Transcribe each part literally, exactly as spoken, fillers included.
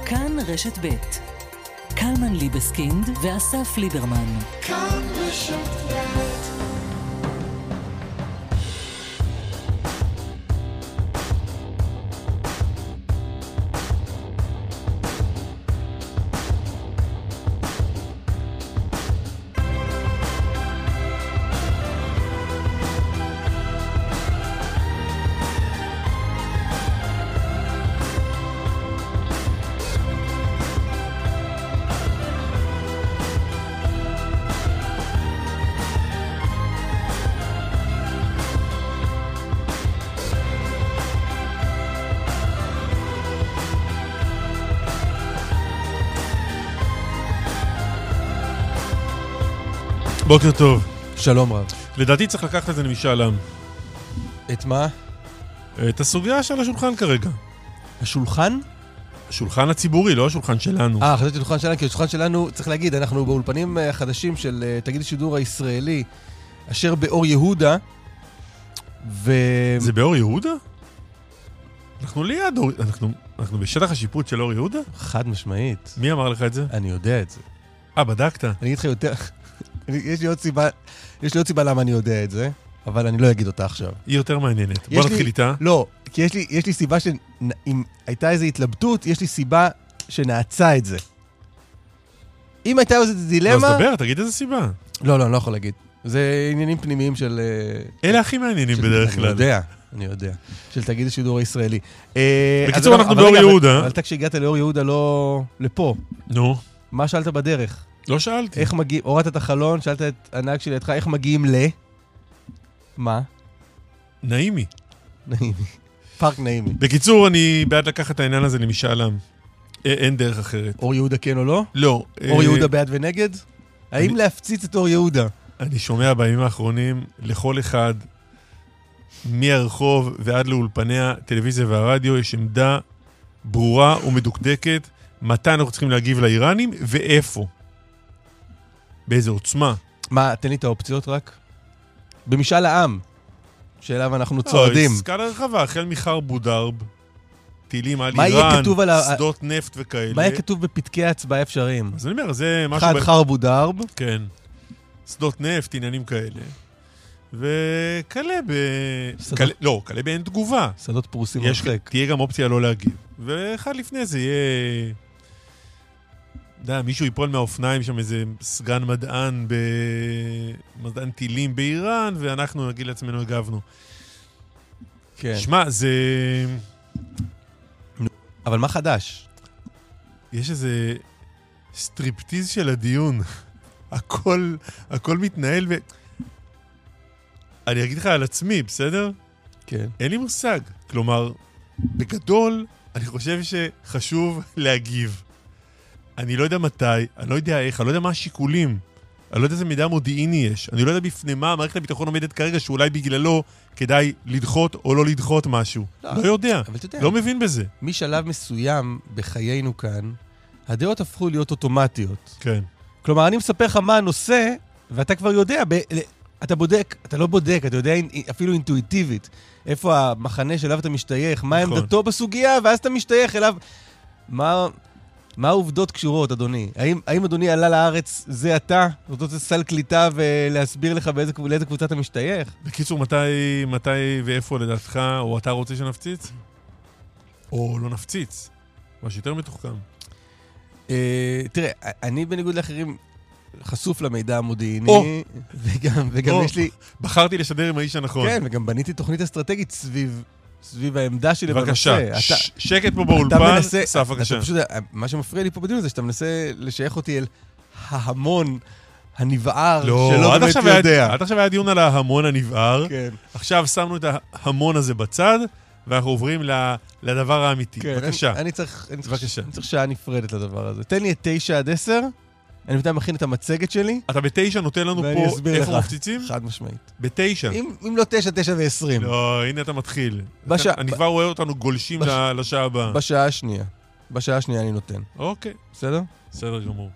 כאן רשת ב' קלמן ליבסקינד ואסף ליברמן. כאן רשת ב'. בוקר טוב. שלום רב. לדעתי צריך לקחת את זה למשאל עם. את מה? את הסוגיה של השולחן כרגע. השולחן? השולחן הציבורי, לא השולחן שלנו. אה, חשבתי השולחן שלנו, כי השולחן שלנו, צריך להגיד, אנחנו באולפנים חדשים של תאגיד השידור הישראלי, אשר באור יהודה, ו... זה באור יהודה? אנחנו ליד אור... אנחנו, אנחנו בשטח השיפוט של אור יהודה? חד משמעית. מי אמר לך את זה? אני יודע את זה. אה, בדקת? אני אגיד לך יותר... יש לי עוד סיבה, יש לי עוד סיבה למה אני יודע את זה, אבל אני לא אגיד אותה עכשיו. היא יותר מעניינת. בוא נתחיל איתה. לא, כי יש לי, יש לי סיבה שאם הייתה איזו התלבטות, יש לי סיבה שנעצה את זה. אם הייתה איזו דילמה... אז דבר, תגיד איזה סיבה. לא, לא, אני לא יכול להגיד. זה עניינים פנימיים של... אלה הכי מעניינים בדרך כלל. אני יודע, אני יודע. של תאגיד השידור הישראלי. בקיצור, אנחנו באור יהודה. אבל אתה כשהגעת לאור יהודה לא... לפה. נו. מה שאלת בדרך? לא שאלתי. איך מגיעים, הורדת את החלון, שאלת את הנהג שלי לידך, איך מגיעים ל... מה? נעימי. נעימי. פארק נעימי. בקיצור, אני בעד לקחת את העניין הזה למשאל עם. אין דרך אחרת. אור יהודה כן או לא? לא. אור יהודה בעד ונגד? האם להפציץ את אור יהודה? אני שומע בימים האחרונים לכל אחד, מהרחוב ועד לאולפני הטלוויזיה והרדיו, יש עמדה ברורה ומדוקדקת, מתי אנחנו צריכים להגיב לאיראנים ואיפה. באיזה עוצמה. מה, תן לי את האופציות רק? במשאל העם, שאליו אנחנו צועדים. סקאלה רחבה, החל מחרבו דרב, טילים על איראן, איראן, שדות נפט וכאלה. מה יהיה כתוב בפתקי ההצבעה אפשריים? אז אני אומר, זה משהו... אחד חרבו דרב. כן. שדות נפט, עניינים כאלה. וכלה ב... לא, כלה באין תגובה. שדות פרוסים הרחק. תהיה גם אופציה לא להגיב. ואחד לפני זה יהיה... יודע, מישהו ייפול מהאופניים שם איזה סגן מדען במדען טילים באיראן, ואנחנו נגיד לעצמנו הגבנו. כן. שמע, זה... אבל מה חדש? יש איזה סטריפטיז של הדיון. הכל, הכל מתנהל ו... אני אגיד לך על עצמי, בסדר? כן. אין לי מושג. כלומר, בגדול, אני חושב שחשוב להגיב. אני לא יודע מתי, אני לא יודע איך, אני לא יודע מה השיקולים, אני לא יודע איזה מידע מודיעיני יש, אני לא יודע בפני מה מערכת הביטחון עומדת כרגע שאולי בגללו כדאי לדחות או לא לדחות משהו. לא, לא יודע, יודע, לא מבין בזה. משלב מסוים בחיינו כאן, הדעות הפכו להיות אוטומטיות. כן. כלומר, אני מספר לך מה הנושא, ואתה כבר יודע, ב- אתה בודק, אתה לא בודק, אתה יודע אפילו אינטואיטיבית, איפה המחנה שאליו אתה משתייך, מה נכון. עמדתו בסוגיה, ואז אתה משתייך אליו, מה... מה העובדות קשורות, אדוני? האם, האם אדוני עלה לארץ זה אתה? זאת אומרת, סל קליטה ולהסביר לך באיזה, לאיזה קבוצה אתה משתייך? בקיצור, מתי, מתי ואיפה לדעתך, או אתה רוצה שנפציץ? או לא נפציץ? מה שיותר מתוחכם. אה, תראה, אני בניגוד לאחרים חשוף למידע המודיעיני, או, וגם, וגם או, יש לי... בחרתי לשדר עם האיש הנכון. כן, וגם בניתי תוכנית אסטרטגית סביב... סביב העמדה שלי בנושא. בבקשה, ש- אתה, שקט פה באולפן, מנסה, סף בבקשה. פשוט, מה שמפריע לי פה בדיון זה שאתה מנסה לשייך אותי אל ההמון הנבער לא, שלא באמת יודע. עד עכשיו היה דיון על ההמון הנבער, כן. עכשיו שמנו את ההמון הזה בצד, ואנחנו עוברים לדבר האמיתי. כן, בבקשה. אני, אני, צריך, אני, צריך, אני צריך שעה נפרדת לדבר הזה. תן לי את תשע עד עשר, אני מתאם מכין את המצגת שלי. אתה בתשע נותן לנו פה איפה מפציצים? חד משמעית. בתשע. אם, אם לא תשע, תשע ועשרים. לא, הנה אתה מתחיל. בשע... אני כבר רואה אותנו גולשים בש... לשעה הבאה. בשעה השנייה. בשעה השנייה אני נותן. אוקיי. בסדר? בסדר גמור.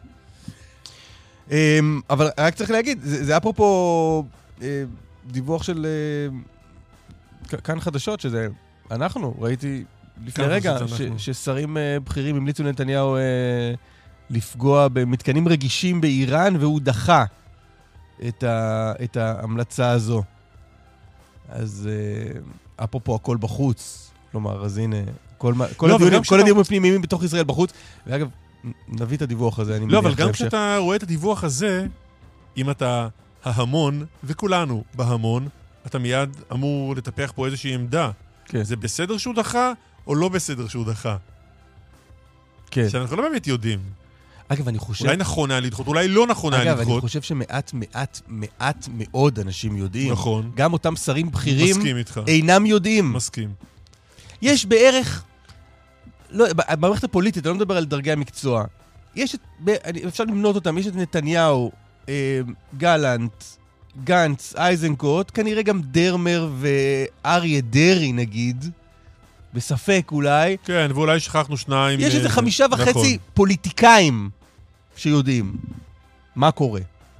אבל רק צריך להגיד, זה, זה אפרופו דיווח של כאן חדשות, שזה אנחנו, ראיתי לפני רגע, ששרים בכירים המליצו לנתניהו לפגוע במתקנים רגישים באיראן, והוא דחה את ההמלצה הזו. אז אפרופו הכל בחוץ, כלומר, אז הנה, כל הדיונים הפנימיים בתוך ישראל בחוץ, ואגב, נביא את הדיווח הזה, אני מניח. לא, אבל גם כשאתה רואה את הדיווח הזה, אם אתה ההמון, וכולנו בהמון, אתה מיד אמור לטפח פה איזושהי עמדה. כן. זה בסדר שהוא דחה, או לא בסדר שהוא דחה? כן. שאנחנו לא באמת יודעים. אגב, אני חושב... אולי נכון היה לדחות, אולי לא נכון היה לדחות. אגב, אני חושב שמעט, מעט, מעט מאוד אנשים יודעים. נכון. גם אותם שרים בכירים... מסכים איתך. אינם יודעים. מסכים. יש בערך... לא, במערכת הפוליטית, אני לא מדבר על דרגי המקצוע. יש את... אפשר למנות אותם, יש את נתניהו, אה, גלנט, גנץ, אייזנקוט, כנראה גם דרמר ואריה דרי נגיד, בספק אולי. כן, ואולי שכחנו שניים. יש איזה חמישה וחצי נכון. פוליטיקאים שיודעים מה קורה.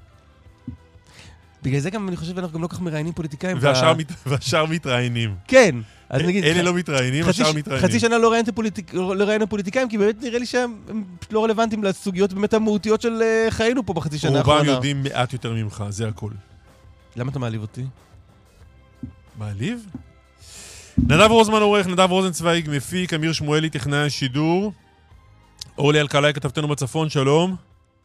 בגלל זה גם אני חושב שאנחנו גם לא כך מראיינים פוליטיקאים. והשאר, ו... מת... והשאר מתראיינים. כן. אז נגיד, אלה לא מתראיינים, השאר ש... מתראיינים. חצי שנה לא ראיינו פוליטיק... לא פוליטיקאים, כי באמת נראה לי שהם לא רלוונטיים לסוגיות באמת המהותיות של חיינו פה בחצי שנה האחרונה. רובם יודעים מעט יותר ממך, זה הכל. למה אתה מעליב אותי? מעליב? נדב רוזמן עורך, נדב רוזנצוויג מפיק, אמיר שמואלי טכנאי השידור, אורלי אלקלעי כתבתנו בצפון, שלום.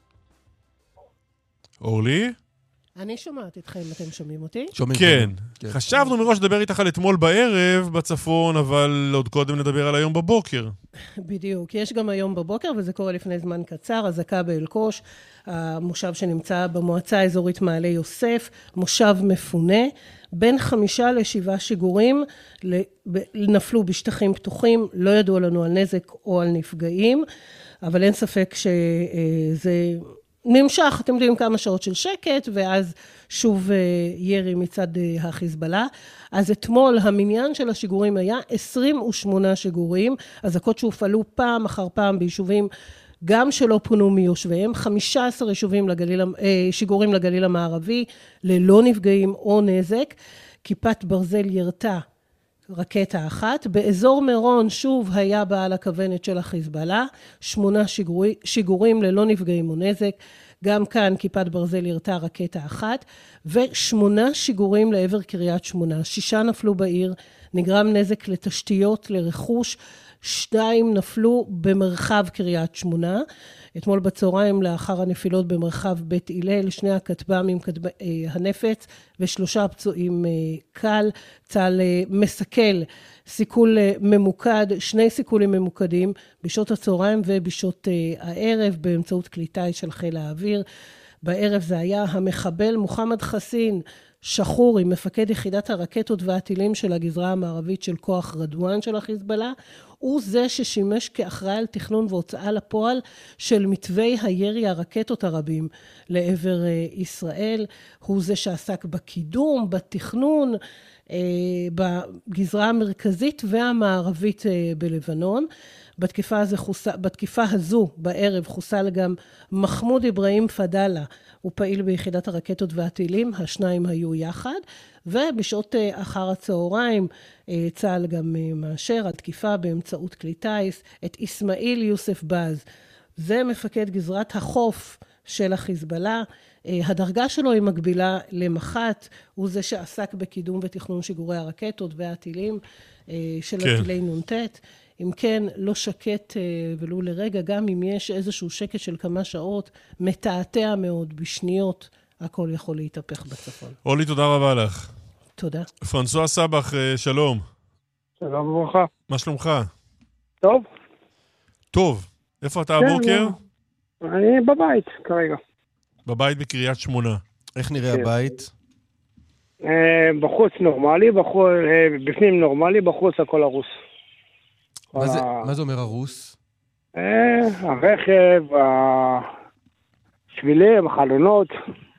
אורלי? אני שומעת אתכם, אתם שומעים אותי? שומעים. כן. כן. חשבנו מראש לדבר איתך על אתמול בערב בצפון, אבל עוד קודם נדבר על היום בבוקר. בדיוק. יש גם היום בבוקר, וזה קורה לפני זמן קצר, אזעקה באלקוש, המושב שנמצא במועצה האזורית מעלה יוסף, מושב מפונה, בין חמישה לשבעה שיגורים נפלו בשטחים פתוחים, לא ידעו לנו על נזק או על נפגעים, אבל אין ספק שזה... נמשך, אתם יודעים, כמה שעות של שקט, ואז שוב ירי מצד החיזבאללה. אז אתמול המניין של השיגורים היה עשרים ושמונה שיגורים, אזעקות שהופעלו פעם אחר פעם ביישובים גם שלא פונו מיושביהם, חמישה עשר יישובים לגליל, שיגורים לגליל המערבי, ללא נפגעים או נזק. כיפת ברזל ירתה רקטה אחת. באזור מירון שוב היה בעל הכוונת של החיזבאללה, שמונה שיגורי, שיגורים ללא נפגעים או נזק. גם כאן כיפת ברזל ירתה רקטה אחת, ושמונה שיגורים לעבר קריית שמונה. שישה נפלו בעיר, נגרם נזק לתשתיות, לרכוש, שתיים נפלו במרחב קריית שמונה. אתמול בצהריים לאחר הנפילות במרחב בית הלל, שני הכטב"מים, כטב"מי הנפץ, ושלושה פצועים קל. צה"ל מסכל סיכול ממוקד, שני סיכולים ממוקדים, בשעות הצהריים ובשעות הערב, באמצעות כלי טיס של חיל האוויר. בערב זה היה המחבל מוחמד חסין, שחורי, מפקד יחידת הרקטות והטילים של הגזרה המערבית של כוח רדואן של החיזבאללה, הוא זה ששימש כאחראי על תכנון והוצאה לפועל של מתווי הירי הרקטות הרבים לעבר ישראל. הוא זה שעסק בקידום, בתכנון, בגזרה המרכזית והמערבית בלבנון. בתקיפה, הזו, בתקיפה הזו בערב חוסל גם מחמוד אברהים פדאלה, הוא פעיל ביחידת הרקטות והטילים, השניים היו יחד, ובשעות אחר הצהריים צה"ל גם מאשר התקיפה באמצעות כלי טיס את אסמאעיל יוסף באז. זה מפקד גזרת החוף של החיזבאללה, הדרגה שלו היא מקבילה למח"ט, הוא זה שעסק בקידום ותכנון שיגורי הרקטות והטילים של כן. הטילי נונטט. אם כן, לא שקט ולו לרגע, גם אם יש איזשהו שקט של כמה שעות, מתעתע מאוד, בשניות, הכל יכול להתהפך בצפון. אורלי, תודה רבה לך. תודה. פרנסואה סבח, שלום. שלום וברכה. מה שלומך? טוב. טוב. איפה אתה הבוקר? אני בבית כרגע. בבית בקריית שמונה. איך נראה הבית? בחוץ נורמלי, בפנים נורמלי, בחוץ הכל הרוס. מה זה, מה זה אומר הרוס? הרכב, השבילים, החלונות,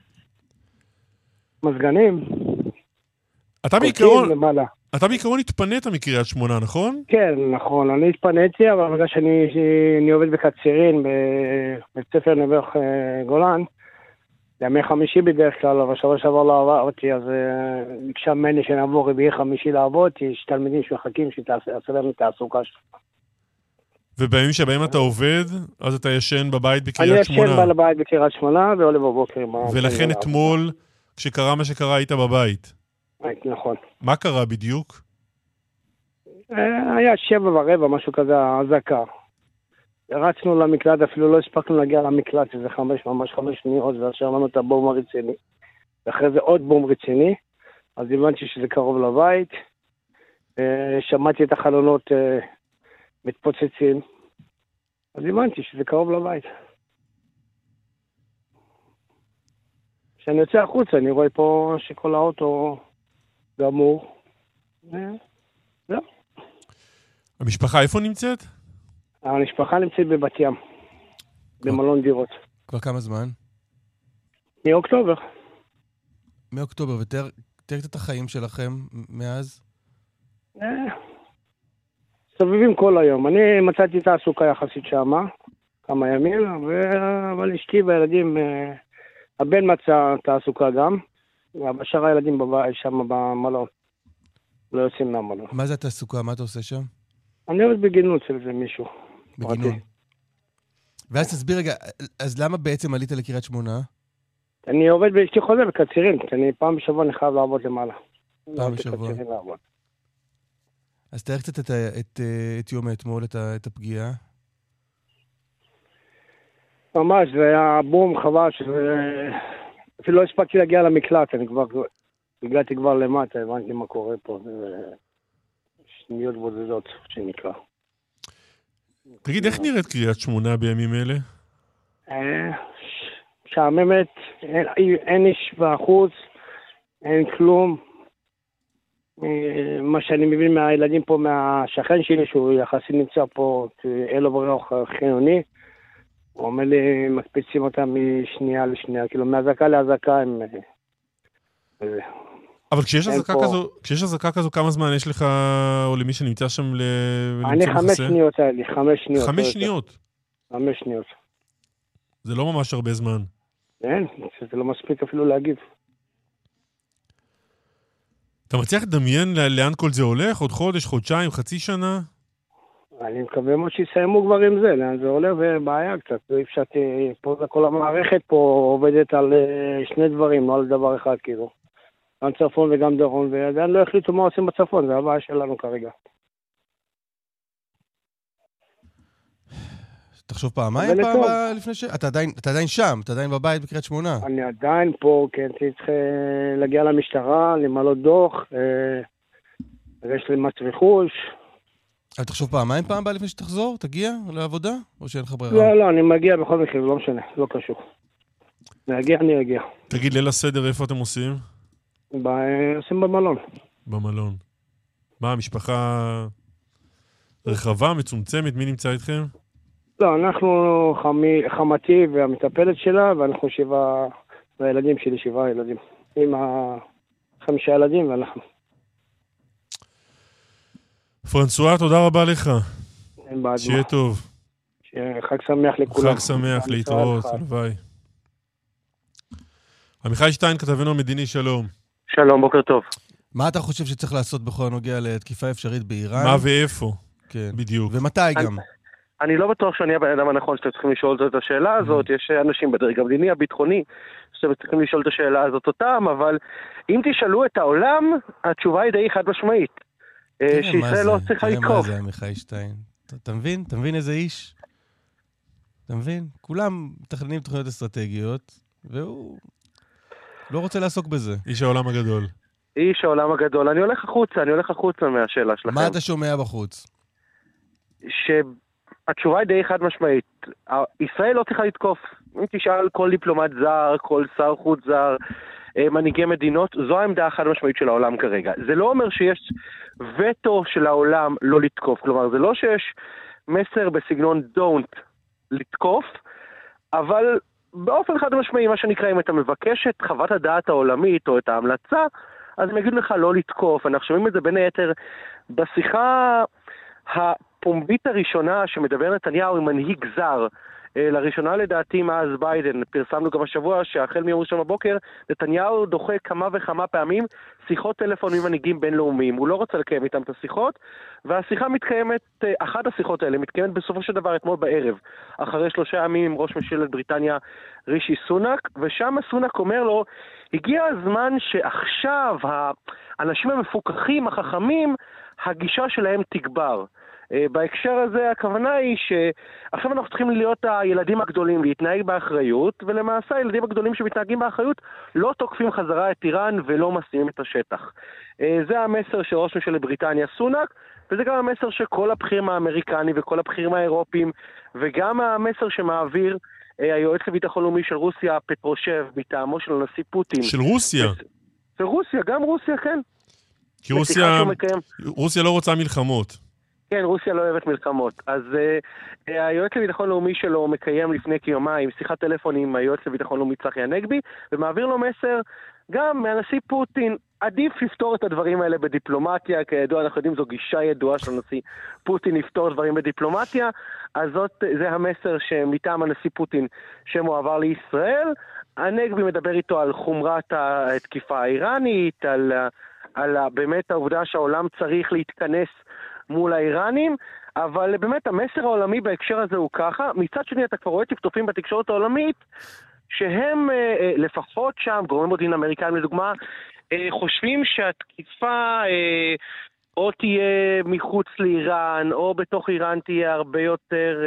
מזגנים. אתה בעיקרון, אתה בעיקרון התפנית מקריית שמונה, נכון? כן, נכון. אני התפניתי, אבל בגלל שאני אני עובד בקצירין, בבית ספר נבח גולן, ימי חמישי בדרך כלל, אבל שבוע שעבר לא עברתי, אז ביקשה ממני שנעבור בימי חמישי לעבוד, יש תלמידים שמחכים שתעשה להם תעסוקה שלך. ובימים שבהם אתה עובד, אז אתה ישן בבית בקריית שמונה. אני ישן בבית בקריית שמונה, ועולה בבוקר. ולכן אתמול, כשקרה מה שקרה, היית בבית. נכון. מה קרה בדיוק? היה שבע ורבע, משהו כזה, הזקה. רצנו למקלט, אפילו לא הספקנו להגיע למקלט, שזה חמש, ממש חמש שניות, ועכשיו לנו את הבום הרציני. ואחרי זה עוד בום רציני, אז הבנתי שזה קרוב לבית. שמעתי את החלונות מתפוצצים, אז הבנתי שזה קרוב לבית. כשאני יוצא החוצה, אני רואה פה שכל האוטו גמור. זהו. המשפחה איפה נמצאת? המשפחה נמצאת בבת ים, במלון דירות. כבר כמה זמן? מאוקטובר. מאוקטובר, ותאר את החיים שלכם מאז? סובבים כל היום. אני מצאתי תעסוקה יחסית שמה, כמה ימים, אבל אשתי והילדים, הבן מצא תעסוקה גם, אבל שאר הילדים שם במלון, לא יוצאים מהמלון. מה זה התעסוקה? מה אתה עושה שם? אני עובד בגינון אצל זה מישהו. בגינון. ואז תסביר רגע, אז למה בעצם עלית לקריית שמונה? אני עובד באשתי חוזר בקצירים, אני פעם בשבוע אני חייב לעבוד למעלה. פעם בשבוע. אז תאר קצת את, את, את יום האתמול, את, את הפגיעה. ממש, זה היה בום חבל, שזה... אפילו לא הספקתי להגיע למקלט, אני כבר... הגעתי כבר למטה, הבנתי מה קורה פה, זה... שניות בודדות, שנקרא. תגיד, איך נראית קריית שמונה בימים אלה? שעממת, אין איש בחוץ, אין כלום. מה שאני מבין מהילדים פה, מהשכן שלי, שהוא יחסית נמצא פה, אין לו ברוך חיוני, הוא אומר לי, מקפיצים אותם משנייה לשנייה, כאילו מהזקה להזקה הם... אבל כשיש הזקה כזו, כשיש הזקה כזו, כמה זמן יש לך, או למי שנמצא שם ל... אני חמש שניות האלה, חמש שניות. חמש שניות? חמש שניות. זה לא ממש הרבה זמן. אין, זה לא מספיק אפילו להגיב. אתה מצליח לדמיין לאן כל זה הולך? עוד חודש, חודשיים, חצי שנה? אני מקווה מאוד שיסיימו כבר עם זה, לאן זה הולך ובעיה קצת. אפשר, פה כל המערכת פה עובדת על שני דברים, לא על דבר אחד כאילו. גם צפון וגם דרום, ועדיין לא החליטו מה עושים בצפון, זה הבעיה שלנו כרגע. תחשוב פעמיים פעם לפני ש... אתה עדיין, אתה עדיין שם, אתה עדיין בבית בקריית שמונה. אני עדיין פה, כן, צריך להגיע למשטרה, למלא דוח, יש לי מס רכוש. אבל תחשוב פעמיים פעם בא לפני שתחזור, תגיע לעבודה, או שאין לך ברירה? לא, לא, אני מגיע בכל מקרה, לא משנה, לא קשור. להגיע, אני אגיע. תגיד, ליל הסדר, איפה אתם עושים? עושים במלון. במלון. מה, המשפחה רחבה, מצומצמת, מי נמצא איתכם? לא, אנחנו חמי, חמתי והמטפלת שלה, ואנחנו שבעה, והילדים שלי שבעה ילדים. עם החמישה ילדים ואנחנו. פרנסואה, תודה רבה לך. שיהיה טוב. חג שמח לכולם. חג שמח, להתראות, הלוואי. עמיחי שטיין, כתבנו המדיני, שלום. שלום, בוקר טוב. מה אתה חושב שצריך לעשות בכל הנוגע לתקיפה אפשרית באיראן? מה ואיפה? כן. בדיוק. ומתי גם? אני לא בטוח שאני הבן אדם הנכון שאתם צריכים לשאול את השאלה הזאת. יש אנשים בדרג המדיני, הביטחוני, שאתם צריכים לשאול את השאלה הזאת אותם, אבל אם תשאלו את העולם, התשובה היא די חד משמעית. שישראל לא צריכה לתקוף. תראה מה זה, עמיחי שטיין. אתה מבין? אתה מבין איזה איש? אתה מבין? כולם מתכננים תוכניות אסטרטגיות, והוא לא רוצה לעסוק בזה. איש העולם הגדול. איש העולם הגדול. אני הולך החוצה, אני הולך החוצה מהשאלה שלכם. מה אתה שומע בחוץ? שהתשובה היא די חד משמעית. ישראל לא צריכה לתקוף. אם תשאל כל דיפלומט זר, כל שר חוץ זר, מנהיגי מדינות, זו העמדה החד משמעית של העולם כרגע. זה לא אומר שיש וטו של העולם לא לתקוף. כלומר, זה לא שיש מסר בסגנון don't לתקוף, אבל באופן חד משמעי, מה שנקרא, אם אתה מבקש את חוות הדעת העולמית או את ההמלצה, אז הם יגידו לך לא לתקוף. אנחנו שומעים את זה בין היתר בשיחה הפומבית הראשונה שמדבר נתניהו עם מנהיג זר לראשונה לדעתי מאז ביידן, פרסמנו גם השבוע שהחל מיום ראשון בבוקר, נתניהו דוחה כמה וכמה פעמים שיחות טלפון עם מנהיגים בינלאומיים. הוא לא רוצה לקיים איתם את השיחות, והשיחה מתקיימת, אחת השיחות האלה מתקיימת בסופו של דבר אתמול בערב, אחרי שלושה ימים עם ראש ממשלת בריטניה רישי סונאק, ושם סונאק אומר לו, הגיע הזמן שעכשיו האנשים המפוקחים, החכמים, הגישה שלהם תגבר. בהקשר הזה הכוונה היא שעכשיו אנחנו צריכים להיות הילדים הגדולים להתנהג באחריות, ולמעשה הילדים הגדולים שמתנהגים באחריות לא תוקפים חזרה את איראן ולא מסיימים את השטח. זה המסר של ראש ממשלת בריטניה סונאק, וזה גם המסר שכל הבכירים האמריקנים וכל הבכירים האירופים, וגם המסר שמעביר היועץ לביטחון לאומי של רוסיה פטרושב מטעמו של הנשיא פוטין. של רוסיה? של רוסיה, גם רוסיה, כן. כי רוסיה, רוסיה לא רוצה מלחמות. כן, רוסיה לא אוהבת מלחמות. אז uh, היועץ לביטחון לאומי שלו מקיים לפני כיומיים שיחת טלפון עם היועץ לביטחון לאומי צחי הנגבי, ומעביר לו מסר גם מהנשיא פוטין, עדיף לפתור את הדברים האלה בדיפלומטיה, כידוע אנחנו יודעים זו גישה ידועה של הנשיא פוטין לפתור דברים בדיפלומטיה, אז זאת, זה המסר שמטעם הנשיא פוטין שמועבר לישראל. הנגבי מדבר איתו על חומרת התקיפה האיראנית, על, על באמת העובדה שהעולם צריך להתכנס מול האיראנים, אבל באמת המסר העולמי בהקשר הזה הוא ככה. מצד שני אתה כבר רואה טפטופים בתקשורת העולמית שהם לפחות שם, גורמים מודיעין אמריקאים לדוגמה, חושבים שהתקיפה או תהיה מחוץ לאיראן או בתוך איראן תהיה הרבה יותר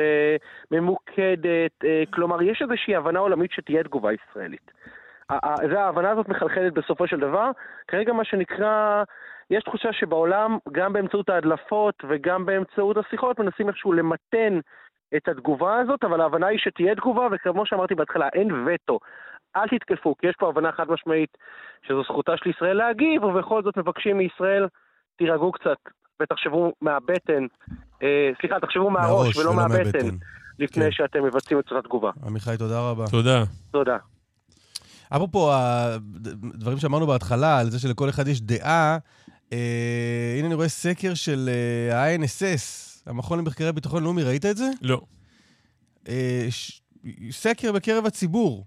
ממוקדת, כלומר יש איזושהי הבנה עולמית שתהיה תגובה ישראלית. ההבנה הזאת מחלחלת בסופו של דבר. כרגע מה שנקרא, יש תחושה שבעולם, גם באמצעות ההדלפות וגם באמצעות השיחות, מנסים איכשהו למתן את התגובה הזאת, אבל ההבנה היא שתהיה תגובה, וכמו שאמרתי בהתחלה, אין וטו. אל תתקפו, כי יש פה הבנה חד משמעית שזו זכותה של ישראל להגיב, ובכל זאת מבקשים מישראל, תירגעו קצת, ותחשבו מהבטן, אה, סליחה, תחשבו מהראש ולא מהבטן, לפני כן. שאתם מבצעים את זאת התגובה. עמיחי, תודה רבה. תודה. תודה. אפרופו הדברים שאמרנו בהתחלה, על זה שלכל אחד יש דעה, אה, הנה אני רואה סקר של ה-איי אן אס אס, המכון למחקרי ביטחון לאומי, ראית את זה? לא. אה, ש... סקר בקרב הציבור.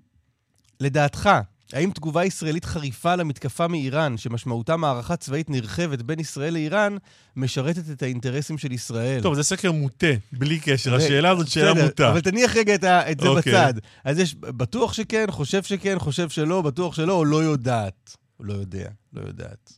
לדעתך, האם תגובה ישראלית חריפה למתקפה מאיראן, שמשמעותה מערכה צבאית נרחבת בין ישראל לאיראן, משרתת את האינטרסים של ישראל? טוב, זה סקר מוטה, בלי קשר. השאלה הזאת שאלה מוטה. אבל תניח רגע את, ה... את זה okay. בצד. אז יש בטוח שכן, חושב שכן, חושב שלא, בטוח שלא, או לא יודעת. או לא יודע, לא יודעת.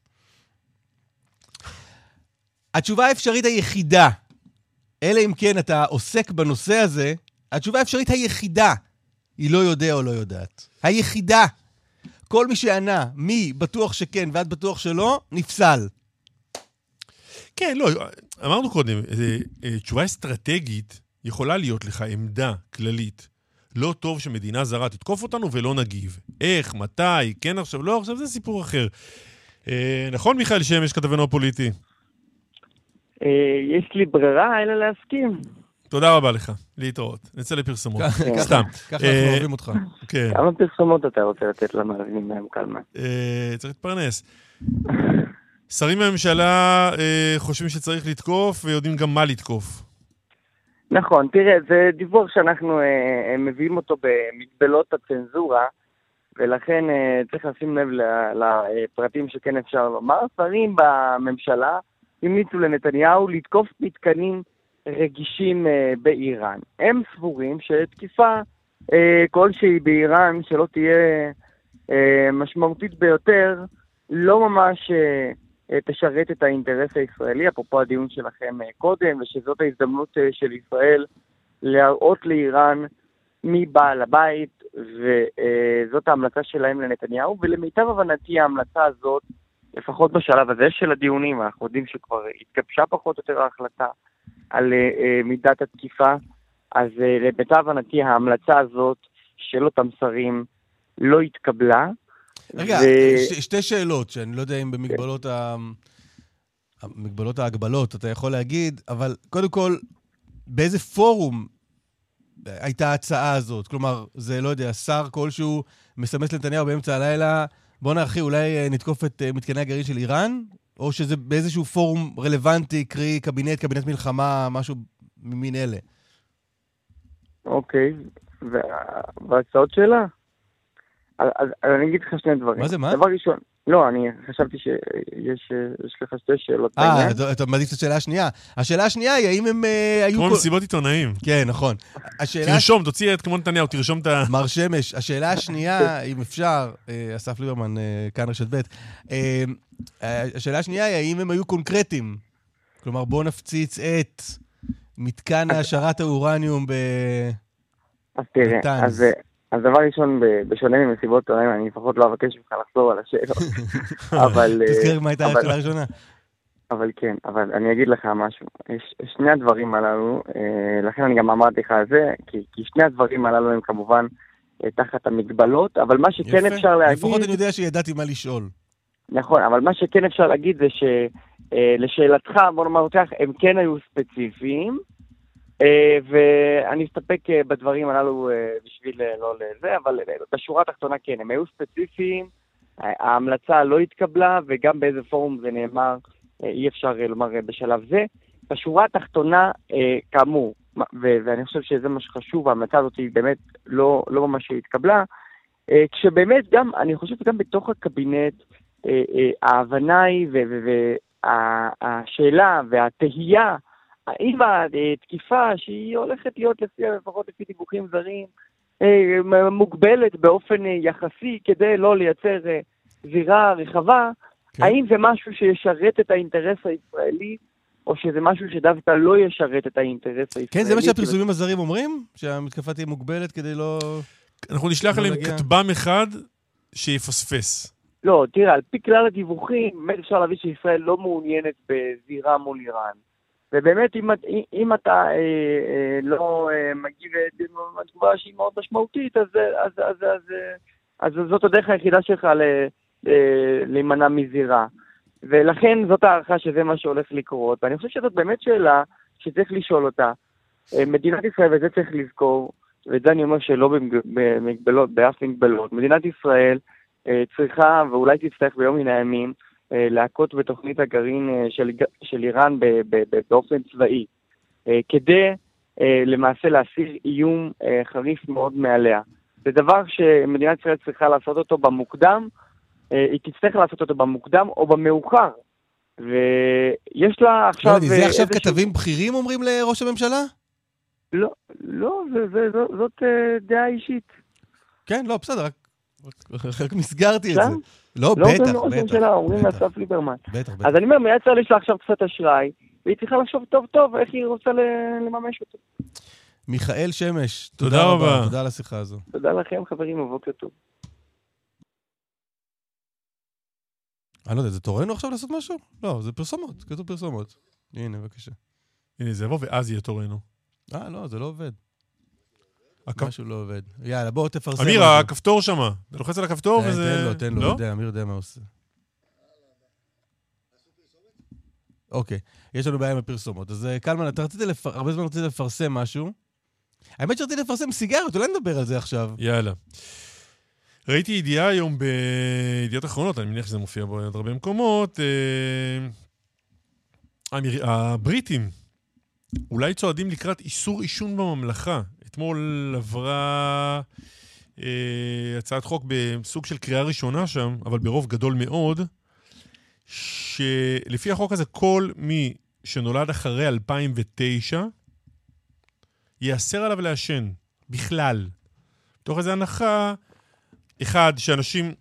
התשובה האפשרית היחידה, אלא אם כן אתה עוסק בנושא הזה, התשובה האפשרית היחידה, היא לא יודע או לא יודעת. היחידה. כל מי שענה, מי בטוח שכן ועד בטוח שלא, נפסל. כן, לא, אמרנו קודם, תשובה אסטרטגית יכולה להיות לך עמדה כללית. לא טוב שמדינה זרה תתקוף אותנו ולא נגיב. איך, מתי, כן עכשיו, לא עכשיו, זה סיפור אחר. נכון, מיכאל שמש, כתבנו הפוליטי? יש לי ברירה, אלא להסכים. תודה רבה לך, להתראות. נצא לפרסומות. סתם. ככה אנחנו אוהבים אותך. כמה פרסומות אתה רוצה לתת למאזינים מהם, קלמן? צריך להתפרנס. שרים בממשלה חושבים שצריך לתקוף, ויודעים גם מה לתקוף. נכון, תראה, זה דיווח שאנחנו מביאים אותו במגבלות הצנזורה, ולכן צריך לשים לב לפרטים שכן אפשר לומר. שרים בממשלה המליצו לנתניהו לתקוף מתקנים רגישים uh, באיראן. הם סבורים שתקיפה uh, כלשהי באיראן שלא תהיה uh, משמעותית ביותר, לא ממש uh, תשרת את האינטרס הישראלי, אפרופו הדיון שלכם uh, קודם, ושזאת ההזדמנות uh, של ישראל להראות לאיראן מי בעל הבית, וזאת uh, ההמלצה שלהם לנתניהו, ולמיטב הבנתי ההמלצה הזאת, לפחות בשלב הזה של הדיונים, אנחנו יודעים שכבר התגבשה פחות או יותר ההחלטה, על uh, מידת התקיפה, אז uh, למיטב הבנתי ההמלצה הזאת של אותם שרים לא התקבלה. רגע, ו... ש- שתי שאלות, שאני לא יודע אם במגבלות ה... מגבלות ההגבלות אתה יכול להגיד, אבל קודם כל, באיזה פורום הייתה ההצעה הזאת? כלומר, זה לא יודע, שר כלשהו מסמס לנתניהו באמצע הלילה, בוא נערכי, אולי נתקוף את uh, מתקני הגרעין של איראן? או שזה באיזשהו פורום רלוונטי, קרי קבינט, קבינט מלחמה, משהו ממין אלה? אוקיי, וההצעות שלה? אז אני אגיד לך שני דברים. מה זה, מה? דבר ראשון, לא, אני חשבתי שיש לך שתי שאלות בעניין. אה, אתה מעדיף את השאלה השנייה. השאלה השנייה היא, האם הם היו... כמו מסיבות עיתונאים. כן, נכון. תרשום, תוציא את כמו נתניהו, תרשום את ה... מר שמש, השאלה השנייה, אם אפשר, אסף ליברמן, כאן רשת ב', השאלה השנייה היא, האם הם היו קונקרטיים? כלומר, בוא נפציץ את מתקן העשרת האורניום אז תראה, אז... אז דבר ראשון, בשונה ממסיבות עיתונאים, אני לפחות לא אבקש ממך לחזור על השאלות. אבל... תזכיר מה הייתה השאלה הראשונה. אבל כן, אבל אני אגיד לך משהו. שני הדברים הללו, לכן אני גם אמרתי לך על זה, כי, כי שני הדברים הללו הם כמובן תחת המגבלות, אבל מה שכן יפה, אפשר להגיד... לפחות אני יודע שידעתי מה לשאול. נכון, אבל מה שכן אפשר להגיד זה שלשאלתך, בוא נאמר אותך, הם כן היו ספציפיים, ואני אסתפק בדברים הללו בשביל לא לזה, אבל בשורה התחתונה כן, הם היו ספציפיים, ההמלצה לא התקבלה, וגם באיזה פורום זה נאמר, אי אפשר לומר בשלב זה. בשורה התחתונה, כאמור, ואני חושב שזה מה שחשוב, ההמלצה הזאת היא באמת לא, לא ממש התקבלה, כשבאמת גם, אני חושב שגם בתוך הקבינט, ההבנה היא והשאלה והתהייה, האם התקיפה שהיא הולכת להיות לפי, לפחות לפי דיווחים זרים, מוגבלת באופן יחסי כדי לא לייצר זירה רחבה, כן. האם זה משהו שישרת את האינטרס הישראלי, או שזה משהו שדווקא לא ישרת את האינטרס הישראלי? כן, זה מה שהפרסומים הזרים אומרים? שהמתקפה תהיה מוגבלת כדי לא... אנחנו נשלח עליהם כתבם אחד שיפספס. לא, תראה, על פי כלל הדיווחים, באמת אפשר להביא שישראל לא מעוניינת בזירה מול איראן. ובאמת, אם, אם אתה אה, אה, לא אה, מגיב תגובה שהיא מאוד משמעותית, אז, אז, אז, אז, אז, אז זאת הדרך היחידה שלך ל, אה, להימנע מזירה. ולכן זאת הערכה שזה מה שהולך לקרות. ואני חושב שזאת באמת שאלה שצריך לשאול אותה. אה, מדינת ישראל, וזה צריך לזכור, ואת זה אני אומר שלא במגבלות, באף מגבלות. מדינת ישראל אה, צריכה, ואולי תצטרך ביום מן הימים, להכות בתוכנית הגרעין של, של איראן ב, ב, ב, באופן צבאי, כדי למעשה להסיר איום חריף מאוד מעליה. זה דבר שמדינת ישראל צריכה לעשות אותו במוקדם, היא תצטרך לעשות אותו במוקדם או במאוחר. ויש לה עכשיו... לא, זה עכשיו כתבים בכירים אומרים לראש הממשלה? לא, לא, זה, זה, זאת, זאת דעה אישית. כן, לא, בסדר, רק, רק מסגרתי את זה. לא, לא בטח, לא בטח. שלה, אומרים לאסף ליברמן. בטח, בטח. אז אני אומר, מייד צריך לשלה עכשיו קצת אשראי, והיא צריכה לחשוב טוב טוב איך היא רוצה לממש אותו. מיכאל שמש, תודה, תודה רבה. רבה. תודה על השיחה הזו. תודה לכם, חברים, ובוקר טוב. אני לא יודע, זה תורנו עכשיו לעשות משהו? לא, זה פרסומות, כתוב פרסומות. הנה, בבקשה. הנה, זה יבוא ואז יהיה תורנו. אה, לא, זה לא עובד. הכ... משהו לא עובד. יאללה, בואו תפרסם. אמיר, הכפתור שמה. אתה לוחץ על הכפתור וזה... תן לו, תן לו, יודע, אמיר יודע מה עושה. אוקיי, יש לנו בעיה עם הפרסומות. אז קלמן, אתה רצית לפר... הרבה זמן רצית לפרסם משהו. האמת שרציתי לפרסם סיגריות, אולי נדבר על זה עכשיו. יאללה. ראיתי ידיעה היום בידיעות אחרונות, אני מניח שזה מופיע בו עוד הרבה מקומות. הבריטים אולי צועדים לקראת איסור עישון בממלכה. אתמול עברה אה, הצעת חוק בסוג של קריאה ראשונה שם, אבל ברוב גדול מאוד, שלפי החוק הזה כל מי שנולד אחרי אלפיים ותשע יאסר עליו לעשן בכלל. בתוך איזו הנחה, אחד, שאנשים...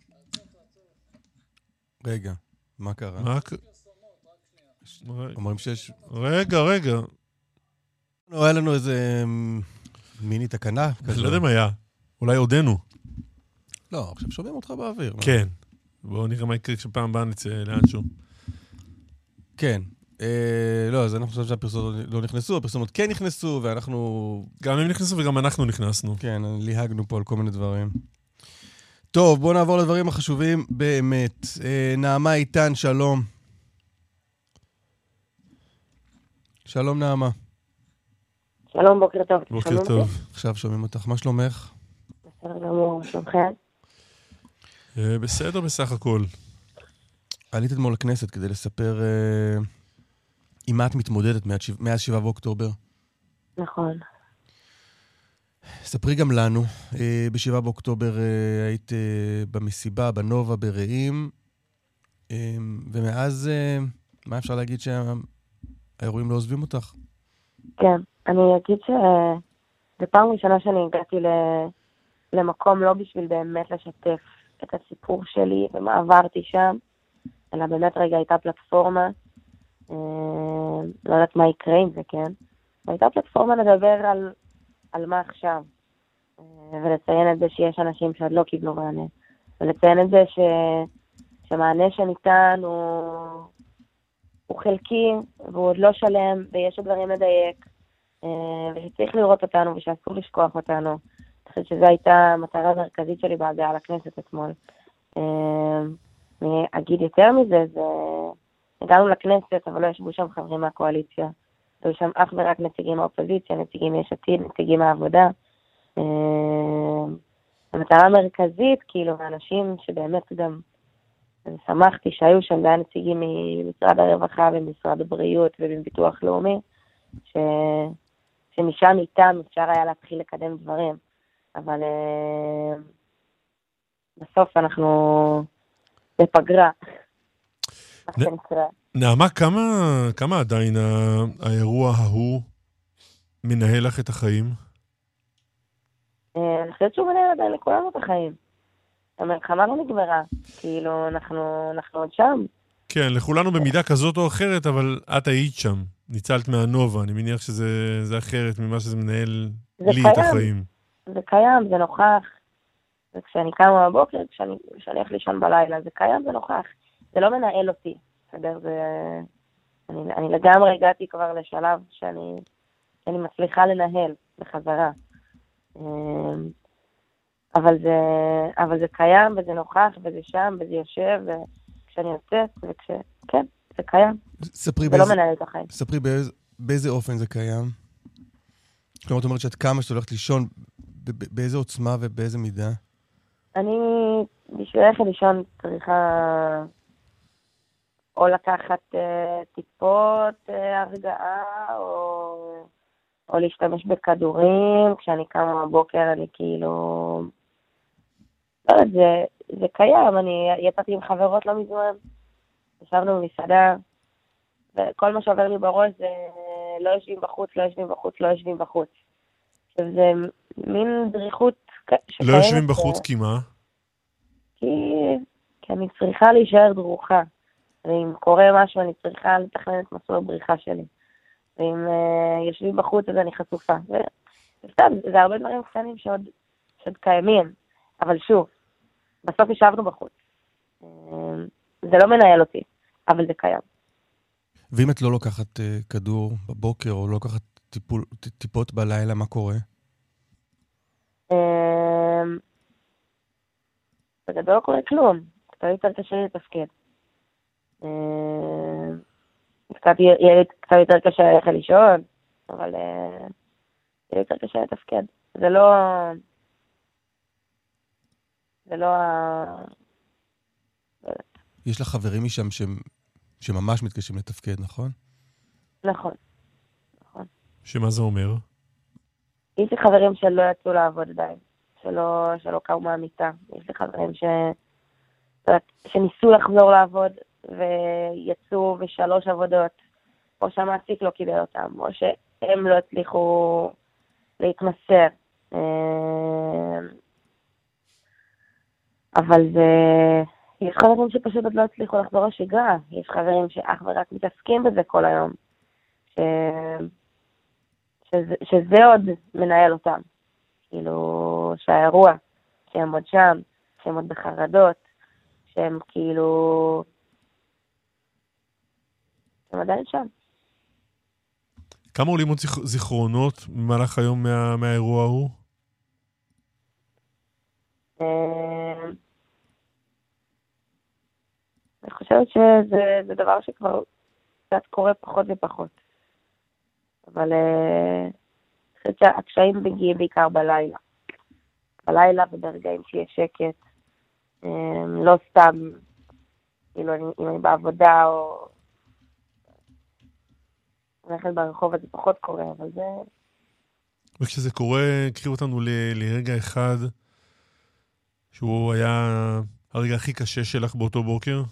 רגע, מה קרה? מה... אומרים שיש... רגע, רגע. היה לנו איזה... מיני תקנה כזו. לא יודע מה היה. אולי עודנו. לא, עכשיו שומעים אותך באוויר. כן. בואו נראה מה יקרה כשפעם באה נצא לאנשהו. כן. לא, אז אנחנו חושבים שהפרסומות לא נכנסו, הפרסומות כן נכנסו, ואנחנו... גם הם נכנסו וגם אנחנו נכנסנו. כן, ליהגנו פה על כל מיני דברים. טוב, בואו נעבור לדברים החשובים באמת. נעמה איתן, שלום. שלום, נעמה. שלום, בוקר טוב. בוקר טוב. עכשיו שומעים אותך. מה שלומך? בסדר גמור, שלומכם? בסדר בסך הכל. עלית אתמול לכנסת כדי לספר עם מה את מתמודדת מאז שבעה באוקטובר. נכון. ספרי גם לנו, בשבעה באוקטובר היית במסיבה, בנובה, ברעים, ומאז, מה אפשר להגיד שהאירועים לא עוזבים אותך? כן, אני אגיד שזה פעם ראשונה שאני הגעתי למקום לא בשביל באמת לשתף את הסיפור שלי ומה עברתי שם, אלא באמת רגע הייתה פלטפורמה, לא יודעת מה יקרה עם זה, כן? והייתה פלטפורמה לדבר על, על מה עכשיו, ולציין את זה שיש אנשים שעוד לא קיבלו מענה, ולציין את זה ש, שמענה שניתן הוא, הוא חלקי, והוא עוד לא שלם, ויש עוד דברים לדייק, ושצריך לראות אותנו, ושאסור לשכוח אותנו. אני חושבת שזו הייתה המטרה המרכזית שלי בהגעה לכנסת אתמול. אני אגיד יותר מזה, זה... הגענו לכנסת, אבל לא ישבו שם חברים מהקואליציה. היו שם אך ורק נציגים מהאופוזיציה, נציגים יש עתיד, נציגים מהעבודה. המטרה המרכזית, כאילו, האנשים שבאמת גם, אני שמחתי שהיו שם, זה היה נציגים ממשרד הרווחה ומשרד הבריאות ומביטוח לאומי, ש... שמשם איתם אפשר היה להתחיל לקדם דברים. אבל בסוף אנחנו בפגרה. נעמה, כמה, כמה עדיין האירוע ההוא מנהל לך את החיים? אני חושבת שהוא מנהל עדיין לכולנו את החיים. המלחמה לא נגמרה, כאילו אנחנו, אנחנו עוד שם. כן, לכולנו במידה כזאת או אחרת, אבל את היית שם, ניצלת מהנובה, אני מניח שזה זה אחרת ממה שזה מנהל לי קיים, את החיים. זה קיים, זה נוכח. וכשאני קמה בבוקר, כשאני, כשאני הולך לישון בלילה, זה קיים, זה נוכח. זה לא מנהל אותי. בסדר, זה... אני, אני לגמרי הגעתי כבר לשלב שאני, שאני מצליחה לנהל בחזרה. אבל זה, אבל זה קיים, וזה נוכח, וזה שם, וזה יושב, וכשאני יוצאת, וכש... כן, זה קיים. ספרי זה באיזה, לא מנהל את החיים. ספרי באיזה, באיזה אופן זה קיים? כלומר, את אומרת שאת כמה שאת הולכת לישון, באיזה עוצמה ובאיזה מידה? אני, בשביל ללכת לישון, צריכה או לקחת uh, טיפות uh, הרגעה, או, או להשתמש בכדורים. כשאני קמה בבוקר, אני כאילו... לא יודעת, זה, זה קיים. אני יצאתי עם חברות לא מזמן, ישבנו במסעדה, וכל מה שעובר לי בראש זה לא יושבים בחוץ, לא יושבים בחוץ, לא יושבים בחוץ. עכשיו זה מין דריכות שקיימת. לא יושבים בחוץ כי מה? כי, כי אני צריכה להישאר דרוכה. ואם קורה משהו, אני צריכה לתכנן את מסלול הבריחה שלי. ואם uh, יושבים בחוץ, אז אני חשופה. וסתם, זה הרבה דברים קטנים שעוד, שעוד קיימים. אבל שוב, בסוף ישבנו בחוץ. Uh, זה לא מנהל אותי, אבל זה קיים. ואם את לא לוקחת uh, כדור בבוקר, או לא לוקחת טיפול, טיפות בלילה, מה קורה? Uh, בגדול לא קורה כלום. קצת יותר קשה לי לתפקד. קצת יהיה קצת יותר קשה ללכת לישון, אבל יהיה יותר קשה לתפקד. זה לא... זה לא ה... יש לך חברים משם שממש מתקשים לתפקד, נכון? נכון. נכון. שמה זה אומר? יש לי חברים שלא יצאו לעבוד עדיין, שלא, שלא קמו מהמיטה. יש לי חברים ש... שניסו לחזור לעבוד, ויצאו בשלוש עבודות, או שהמעסיק לא קיבל אותם, או שהם לא הצליחו להתמסר. אבל זה... יש חברים שפשוט עוד לא הצליחו לחזור לשגרה, יש חברים שאך ורק מתעסקים בזה כל היום, ש... שזה, שזה עוד מנהל אותם. כאילו, שהאירוע, שהם עוד שם, שהם עוד בחרדות, שהם כאילו... הם עדיין שם. כמה עולים עוד זיכרונות במהלך היום מה, מהאירוע ההוא? אני חושבת שזה זה דבר שכבר קצת קורה פחות ופחות. אבל אני חושבת שהקשיים מגיעים בעיקר בלילה. בלילה וברגעים שיהיה שקט. לא סתם, כאילו, אם אני בעבודה או... הולכת ברחוב, אז זה פחות קורה, אבל זה... וכשזה קורה, קחי אותנו ל- לרגע אחד, שהוא היה הרגע הכי קשה שלך באותו בוקר.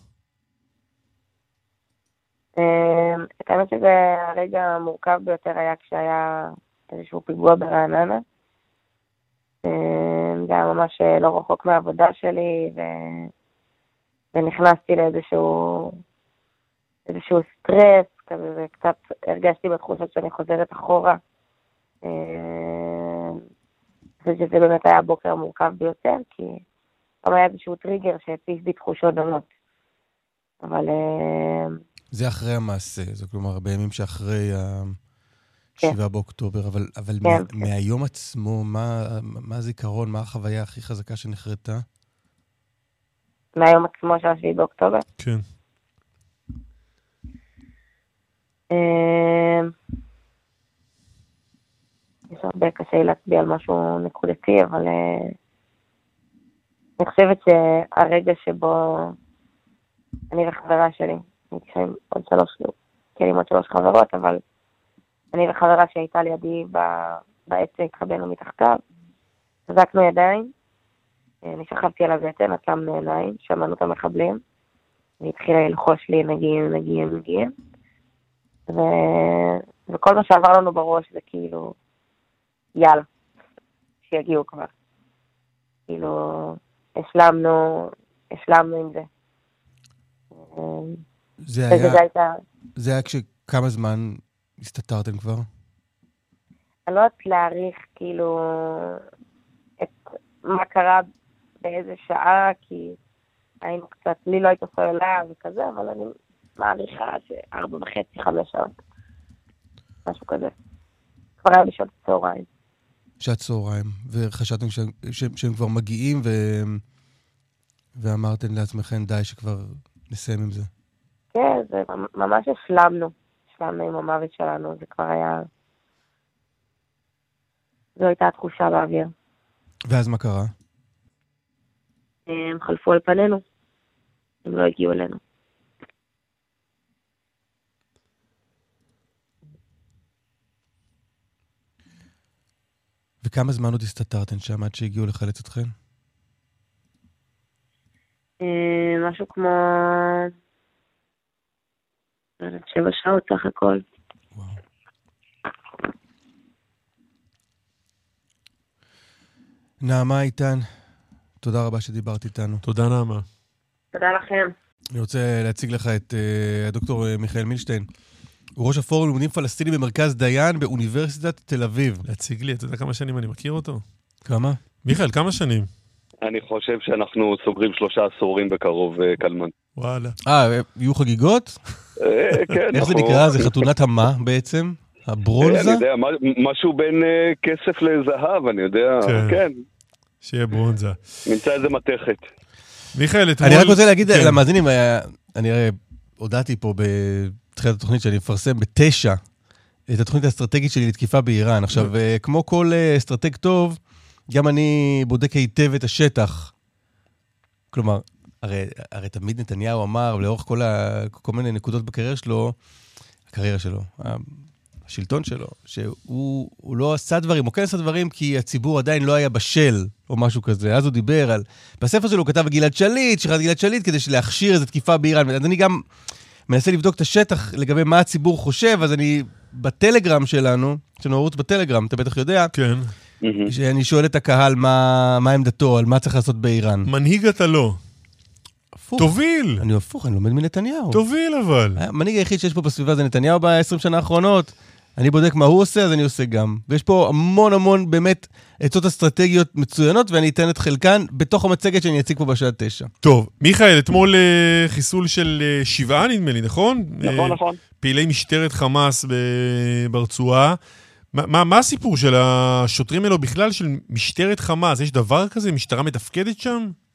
את האמת שזה הרגע המורכב ביותר היה כשהיה איזשהו פיגוע ברעננה. זה היה ממש לא רחוק מהעבודה שלי, ו... ונכנסתי לאיזשהו איזשהו סטרס, כזה, וקצת הרגשתי בתחושה שאני חוזרת אחורה. ושזה באמת היה הבוקר המורכב ביותר, כי גם היה איזשהו טריגר שהציף בי תחושות דומות. אבל... זה אחרי המעשה, זה כלומר בימים שאחרי ה-שבעה באוקטובר, אבל, אבל כן, מה, כן. מהיום עצמו, מה, מה הזיכרון, מה החוויה הכי חזקה שנחרטה? מהיום עצמו של השביעי באוקטובר? כן. יש הרבה קשה להצביע על משהו נקודתי, אבל אני חושבת שהרגע שבו אני וחברה שלי, אני חושב עוד שלוש, כן, עם עוד שלוש חברות, אבל אני וחברה שהייתה לידי בעת שהתחבאנו מתחתיו, חזקנו ידיים, אני שכבתי על הבטן, עצמנו עיניים, שמענו את המחבלים, והתחילה ללחוש לי מגיעים, מגיעים, מגיעים, ו... וכל מה שעבר לנו בראש זה כאילו, יאללה, שיגיעו כבר. כאילו, השלמנו, השלמנו עם זה. זה היה, הייתה... זה היה כשכמה זמן הסתתרתם כבר? אני לא יודעת להעריך כאילו את מה קרה באיזה שעה, כי היינו קצת, לי לא הייתה סוללה וכזה, אבל אני מעריכה שארבע וחצי, חמש שעות. משהו כזה. כבר היה בשעות צהריים. שעת צהריים, וחשבתם ש... ש... שהם כבר מגיעים ו... ואמרתם לעצמכם די שכבר נסיים עם זה. כן, זה ממש השלמנו. השלמנו עם המוות שלנו, זה כבר היה... זו הייתה התחושה באוויר. ואז מה קרה? הם חלפו על פנינו. הם לא הגיעו אלינו. וכמה זמן עוד הסתתרתן שם עד שהגיעו לחלץ אתכן? משהו כמו... שבע שעות סך הכל. וואו. נעמה איתן, תודה רבה שדיברת איתנו. תודה נעמה. תודה לכם. אני רוצה להציג לך את uh, הדוקטור מיכאל מילשטיין. הוא ראש הפורום לימודים פלסטיני במרכז דיין באוניברסיטת תל אביב. להציג לי, אתה יודע כמה שנים אני מכיר אותו? כמה? מיכאל, כמה שנים? אני חושב שאנחנו סוגרים שלושה עשורים בקרוב, קלמן. וואלה. אה, יהיו חגיגות? כן. איך זה נקרא? זה חתונת המה בעצם? הברונזה? אני יודע, משהו בין כסף לזהב, אני יודע, כן. שיהיה ברונזה. נמצא איזה מתכת. מיכאל, אתמול... אני רק רוצה להגיד למאזינים, אני הודעתי פה בתחילת התוכנית שאני מפרסם בתשע את התוכנית האסטרטגית שלי לתקיפה באיראן. עכשיו, כמו כל אסטרטג טוב, גם אני בודק היטב את השטח. כלומר, הרי, הרי תמיד נתניהו אמר, לאורך כל, ה, כל מיני נקודות בקריירה שלו, הקריירה שלו, השלטון שלו, שהוא לא עשה דברים, הוא כן עשה דברים כי הציבור עדיין לא היה בשל, או משהו כזה. אז הוא דיבר על... בספר שלו הוא כתב גלעד שליט, שחרר גלעד שליט, כדי להכשיר איזו תקיפה באיראן. אז אני גם מנסה לבדוק את השטח לגבי מה הציבור חושב, אז אני בטלגרם שלנו, יש לנו ערוץ בטלגרם, אתה בטח יודע, כן. שאני שואל את הקהל מה, מה עמדתו, על מה צריך לעשות באיראן. מנהיג אתה לא. הפוך. תוביל. אני הפוך, אני לומד מנתניהו. תוביל אבל. המנהיג היחיד שיש פה בסביבה זה נתניהו ב-עשרים שנה האחרונות. אני בודק מה הוא עושה, אז אני עושה גם. ויש פה המון המון באמת עצות אסטרטגיות מצוינות, ואני אתן את חלקן בתוך המצגת שאני אציג פה בשעה תשע. טוב, מיכאל, אתמול חיסול של שבעה נדמה לי, נכון? נכון, נכון. פעילי משטרת חמאס ברצועה. מה, מה הסיפור של השוטרים האלו בכלל, של משטרת חמאס? יש דבר כזה? משטרה מתפקדת שם?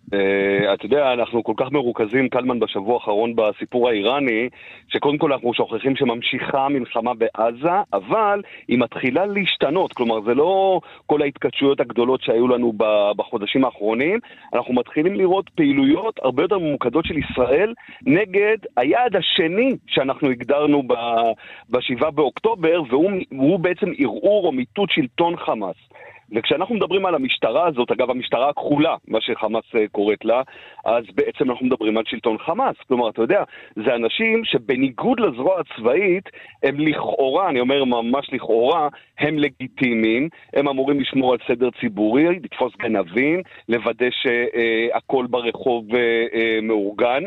Uh, אתה יודע, אנחנו כל כך מרוכזים, קלמן, בשבוע האחרון בסיפור האיראני, שקודם כל אנחנו שוכחים שממשיכה מלחמה בעזה, אבל היא מתחילה להשתנות, כלומר זה לא כל ההתקדשויות הגדולות שהיו לנו בחודשים האחרונים, אנחנו מתחילים לראות פעילויות הרבה יותר ממוקדות של ישראל נגד היעד השני שאנחנו הגדרנו בשבעה באוקטובר, והוא בעצם ערעור או מיטוט שלטון חמאס. וכשאנחנו מדברים על המשטרה הזאת, אגב המשטרה הכחולה, מה שחמאס קוראת לה, אז בעצם אנחנו מדברים על שלטון חמאס. כלומר, אתה יודע, זה אנשים שבניגוד לזרוע הצבאית, הם לכאורה, אני אומר ממש לכאורה, הם לגיטימיים, הם אמורים לשמור על סדר ציבורי, לתפוס גנבים, לוודא שהכל ברחוב מאורגן,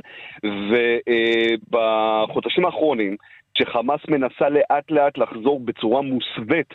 ובחודשים האחרונים, שחמאס מנסה לאט לאט לחזור בצורה מוסווית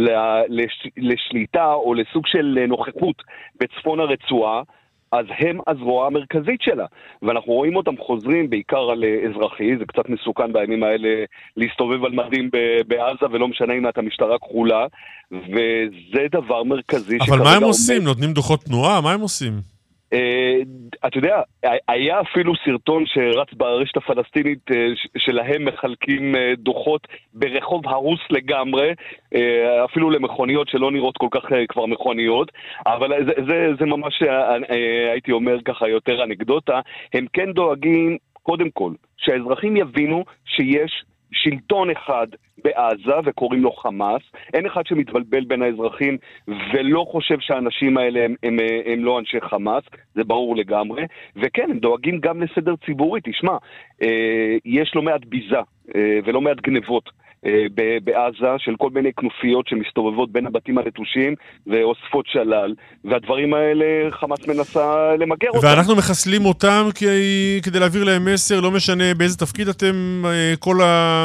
לשליטה או לסוג של נוכחות בצפון הרצועה, אז הם הזרוע המרכזית שלה. ואנחנו רואים אותם חוזרים בעיקר על אזרחי, זה קצת מסוכן בימים האלה להסתובב על מדים בעזה, ולא משנה אם אתה משטרה כחולה, וזה דבר מרכזי. אבל מה הם עושים? עומד... נותנים דוחות תנועה? מה הם עושים? Uh, אתה יודע, היה אפילו סרטון שרץ ברשת הפלסטינית uh, שלהם מחלקים uh, דוחות ברחוב הרוס לגמרי, uh, אפילו למכוניות שלא נראות כל כך uh, כבר מכוניות, אבל זה, זה, זה ממש, uh, uh, הייתי אומר ככה יותר אנקדוטה, הם כן דואגים קודם כל שהאזרחים יבינו שיש שלטון אחד בעזה וקוראים לו חמאס, אין אחד שמתבלבל בין האזרחים ולא חושב שהאנשים האלה הם, הם, הם לא אנשי חמאס, זה ברור לגמרי, וכן, הם דואגים גם לסדר ציבורי, תשמע, אה, יש לא מעט ביזה אה, ולא מעט גנבות אה, בעזה של כל מיני כנופיות שמסתובבות בין הבתים הנטושים ואוספות שלל, והדברים האלה חמאס מנסה למגר אותם. ואנחנו מחסלים אותם כי, כדי להעביר להם מסר, לא משנה באיזה תפקיד אתם, אה, כל ה...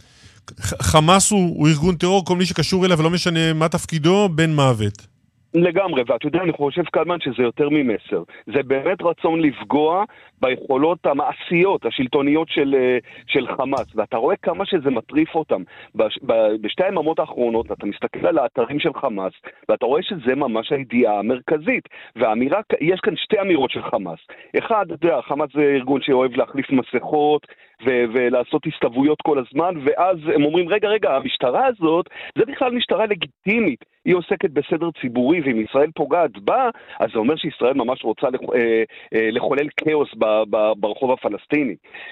חמאס הוא, הוא ארגון טרור, כל מי שקשור אליו ולא משנה מה תפקידו, בן מוות. לגמרי, ואתה יודע, אני חושב קלמן שזה יותר ממסר. זה באמת רצון לפגוע ביכולות המעשיות, השלטוניות של, של חמאס, ואתה רואה כמה שזה מטריף אותם. בשתי היממות האחרונות, אתה מסתכל על האתרים של חמאס, ואתה רואה שזה ממש הידיעה המרכזית. והאמירה, יש כאן שתי אמירות של חמאס. אחד, אתה יודע, חמאס זה ארגון שאוהב להחליף מסכות, ו- ולעשות הסתוות כל הזמן, ואז הם אומרים, רגע, רגע, המשטרה הזאת, זה בכלל משטרה לגיטימית, היא עוסקת בסדר ציבורי, ואם ישראל פוגעת בה, אז זה אומר שישראל ממש רוצה לח- אה, אה, לחולל כאוס ב- ב- ברחוב הפלסטיני.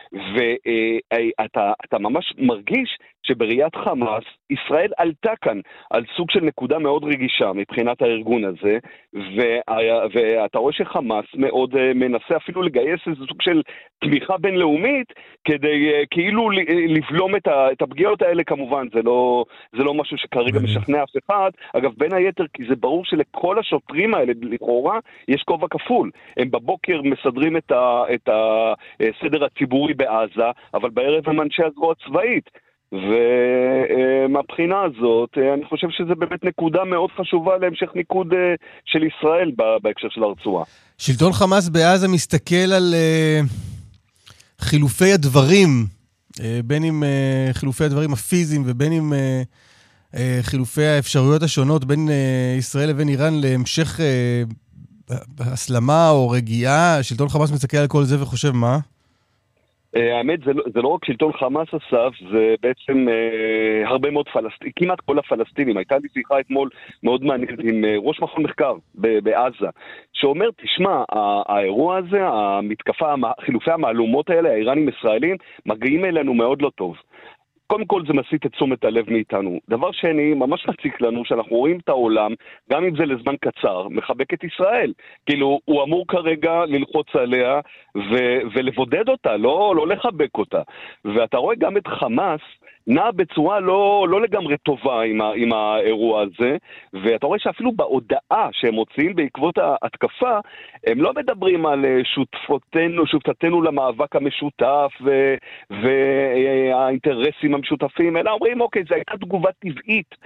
ואתה אתה ממש מרגיש שבראיית חמאס, ישראל עלתה כאן על סוג של נקודה מאוד רגישה מבחינת הארגון הזה, וה- ואתה רואה שחמאס מאוד אה, מנסה אפילו לגייס איזה סוג של תמיכה בינלאומית, כדי uh, כאילו לבלום את, ה, את הפגיעות האלה, כמובן, זה לא, זה לא משהו שכרגע משכנע אף אחד. אגב, בין היתר, כי זה ברור שלכל השוטרים האלה, לכאורה, יש כובע כפול. הם בבוקר מסדרים את, ה, את הסדר הציבורי בעזה, אבל בערב הם אנשי הזרוע הצבאית. ומהבחינה הזאת, אני חושב שזה באמת נקודה מאוד חשובה להמשך ניקוד של ישראל בהקשר של הרצועה. שלטון חמאס בעזה מסתכל על... חילופי הדברים, בין אם חילופי הדברים הפיזיים ובין אם חילופי האפשרויות השונות בין ישראל לבין איראן להמשך הסלמה או רגיעה, שלטון חמאס מסתכל על כל זה וחושב מה? האמת, זה, זה לא רק שלטון חמאס אסף, זה בעצם אה, הרבה מאוד פלסטינים, כמעט כל הפלסטינים. הייתה לי שיחה אתמול מאוד מעניינת עם אה, ראש מכון מחקר ב- בעזה, שאומר, תשמע, האירוע הזה, המתקפה, חילופי המעלומות האלה, האיראנים ישראלים, מגיעים אלינו מאוד לא טוב. קודם כל זה מסיט את תשומת הלב מאיתנו. דבר שני, ממש מציק לנו שאנחנו רואים את העולם, גם אם זה לזמן קצר, מחבק את ישראל. כאילו, הוא אמור כרגע ללחוץ עליה ו- ולבודד אותה, לא, לא לחבק אותה. ואתה רואה גם את חמאס, נע בצורה לא, לא לגמרי טובה עם, ה, עם האירוע הזה, ואתה רואה שאפילו בהודעה שהם מוצאים בעקבות ההתקפה, הם לא מדברים על שותפותינו, שותפתנו למאבק המשותף ו, והאינטרסים המשותפים, אלא אומרים, אוקיי, זו הייתה תגובה טבעית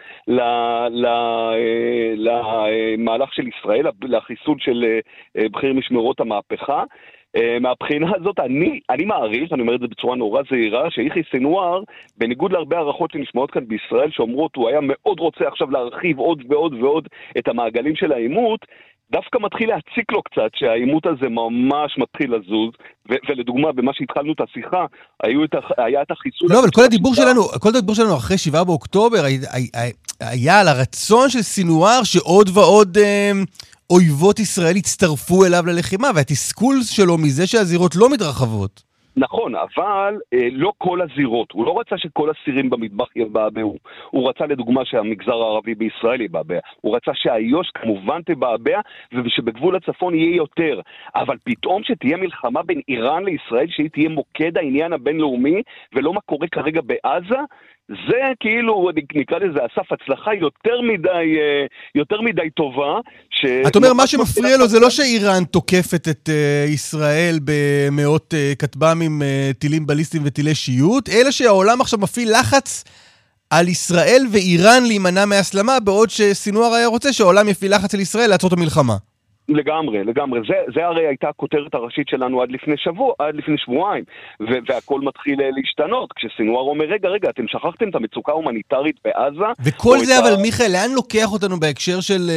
למהלך של ישראל, לחיסול של בכיר משמרות המהפכה, Uh, מהבחינה הזאת, אני, אני מעריך, אני אומר את זה בצורה נורא זהירה, שיחיא סנוואר, בניגוד להרבה הערכות שנשמעות כאן בישראל, שאומרות, הוא היה מאוד רוצה עכשיו להרחיב עוד ועוד ועוד את המעגלים של העימות, דווקא מתחיל להציק לו קצת שהאימות הזה ממש מתחיל לזוז, ו- ולדוגמה, במה שהתחלנו את השיחה, היו את ה- היה את החיסול... לא, אבל כל הדיבור שלנו, כל הדיבור שלנו אחרי שבעה באוקטובר, היה, היה על הרצון של סינואר שעוד ועוד אה, אויבות ישראל הצטרפו אליו ללחימה, והתסכול שלו מזה שהזירות לא מתרחבות. נכון, אבל אה, לא כל הזירות. הוא לא רצה שכל הסירים במטבח יבעבעו. הוא רצה לדוגמה שהמגזר הערבי בישראל יבעבע. הוא רצה שהאיו"ש כמובן תבעבע, ושבגבול הצפון יהיה יותר. אבל פתאום שתהיה מלחמה בין איראן לישראל, שהיא תהיה מוקד העניין הבינלאומי, ולא מה קורה כרגע בעזה, זה כאילו, נקרא לזה, אסף הצלחה יותר מדי, יותר מדי טובה. ש... אתה אומר, מה שמפריע לו זה לא שאיראן תוקפת את uh, ישראל במאות uh, כטב"מים, uh, טילים בליסטיים וטילי שיוט, אלא שהעולם עכשיו מפעיל לחץ על ישראל ואיראן להימנע מהסלמה, בעוד שסינואר היה רוצה שהעולם יפעיל לחץ על ישראל לעצור את המלחמה. לגמרי, לגמרי. זה, זה הרי הייתה הכותרת הראשית שלנו עד לפני שבוע, עד לפני שבועיים, ו- והכל מתחיל להשתנות. כשסינואר אומר, רגע, רגע, אתם שכחתם את המצוקה ההומניטרית בעזה? וכל זה, אבל ה... מיכאל, לאן לוקח אותנו בהקשר של...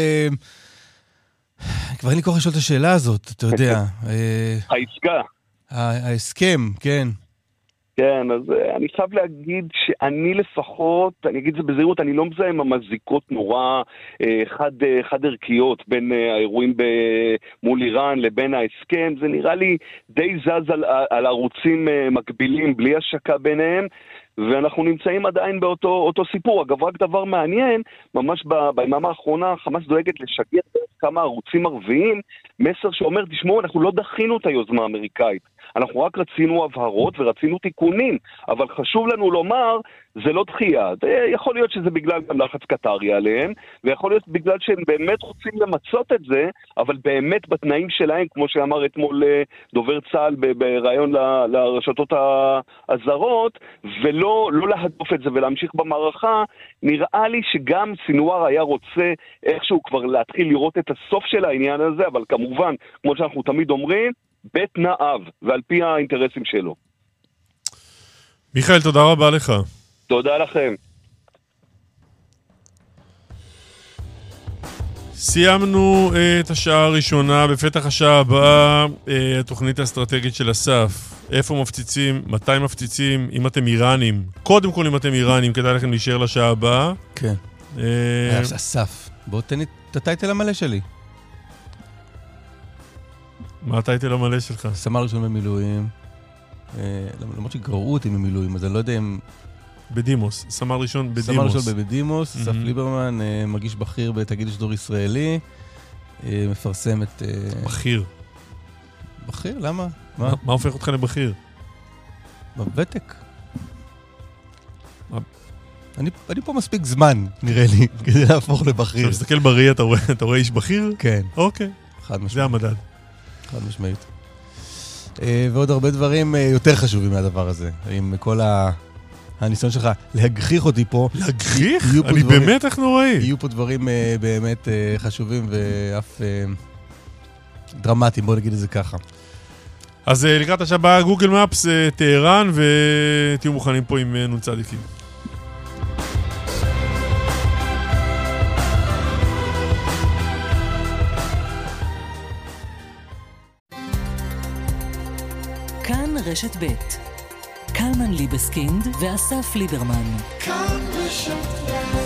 כבר אין לי כוח לשאול את השאלה הזאת, אתה יודע. העסקה. ההסכם, כן. כן, אז אני חייב להגיד שאני לפחות, אני אגיד זה בזהירות, אני לא מזהה עם המזיקות נורא חד, חד ערכיות בין האירועים מול איראן לבין ההסכם. זה נראה לי די זז על, על ערוצים מקבילים בלי השקה ביניהם, ואנחנו נמצאים עדיין באותו אותו סיפור. אגב, רק דבר מעניין, ממש ביממה האחרונה חמאס דואגת לשגר כמה ערוצים ערביים, מסר שאומר, תשמעו, אנחנו לא דחינו את היוזמה האמריקאית. אנחנו רק רצינו הבהרות ורצינו תיקונים, אבל חשוב לנו לומר, זה לא דחייה. יכול להיות שזה בגלל גם לחץ קטרי עליהם, ויכול להיות בגלל שהם באמת רוצים למצות את זה, אבל באמת בתנאים שלהם, כמו שאמר אתמול דובר צה"ל ברעיון לרשתות הזרות, ולא לא להדוף את זה ולהמשיך במערכה, נראה לי שגם סינואר היה רוצה איכשהו כבר להתחיל לראות את הסוף של העניין הזה, אבל כמובן, כמו שאנחנו תמיד אומרים, בית נאב, ועל פי האינטרסים שלו. מיכאל, תודה רבה לך. תודה לכם. סיימנו את השעה הראשונה. בפתח השעה הבאה, התוכנית האסטרטגית של אסף. איפה מפציצים, מתי מפציצים, אם אתם איראנים. קודם כל, אם אתם איראנים, כדאי לכם להישאר לשעה הבאה. כן. אסף, בוא תן את הטייטל המלא שלי. מה הטייטל המלא שלך? סמל ראשון במילואים. למרות שגרעו אותי ממילואים, אז אני לא יודע אם... בדימוס, סמל ראשון בדימוס. סמל ראשון בדימוס, אסף ליברמן, מגיש בכיר בתאגיד השידור ישראלי, מפרסם את... בכיר. בכיר? למה? מה הופך אותך לבכיר? בוותק. אני פה מספיק זמן, נראה לי, כדי להפוך לבכיר. כשאתה מסתכל בראי, אתה רואה איש בכיר? כן. אוקיי. חד משמעית. זה המדד. חד משמעית. ועוד הרבה דברים יותר חשובים מהדבר הזה. עם כל הניסיון שלך להגחיך אותי פה. להגחיך? אני באמת איך נוראי. יהיו פה דברים באמת חשובים ואף דרמטיים, בוא נגיד את זה ככה. אז לקראת השבוע גוגל מפס טהרן, ותהיו מוכנים פה עם נון צדיקים. כאן רשת ב' קלמן ליבסקינד ואסף ליברמן. כאן רשת ב'.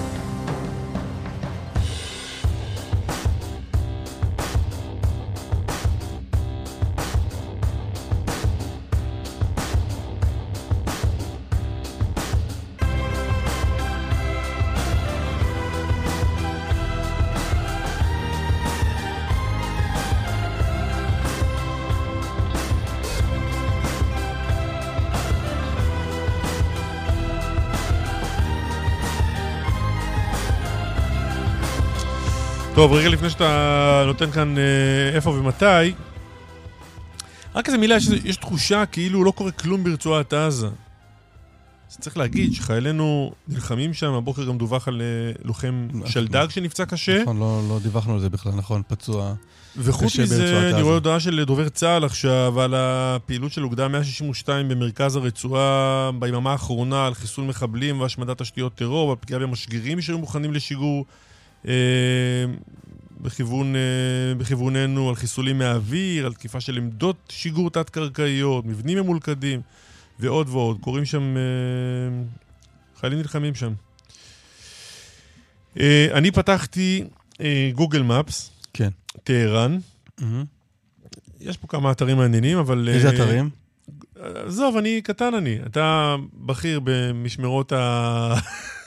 טוב, רגע לפני שאתה נותן כאן אה, איפה ומתי, רק איזה מילה, יש, יש תחושה כאילו לא קורה כלום ברצועת עזה. אז צריך להגיד שחיילינו נלחמים שם, הבוקר גם דווח על לוחם שלדג שנפצע קשה. נכון, לא, לא דיווחנו על זה בכלל, נכון, פצוע וחוץ מזה, אני רואה הודעה של דובר צה"ל עכשיו על הפעילות של אוגדה מאה שישים ושתיים במרכז הרצועה ביממה האחרונה, על חיסול מחבלים והשמדת תשתיות טרור, ועל פגיעה במשגרים שהיו מוכנים לשיגור. בכיוון, בכיווננו על חיסולים מהאוויר, על תקיפה של עמדות שיגור תת-קרקעיות, מבנים ממולכדים ועוד ועוד. קוראים שם, חיילים נלחמים שם. אני פתחתי גוגל מפס, כן. טהרן. יש פה כמה אתרים מעניינים, אבל... איזה אתרים? עזוב, אני קטן אני. אתה בכיר במשמרות ה...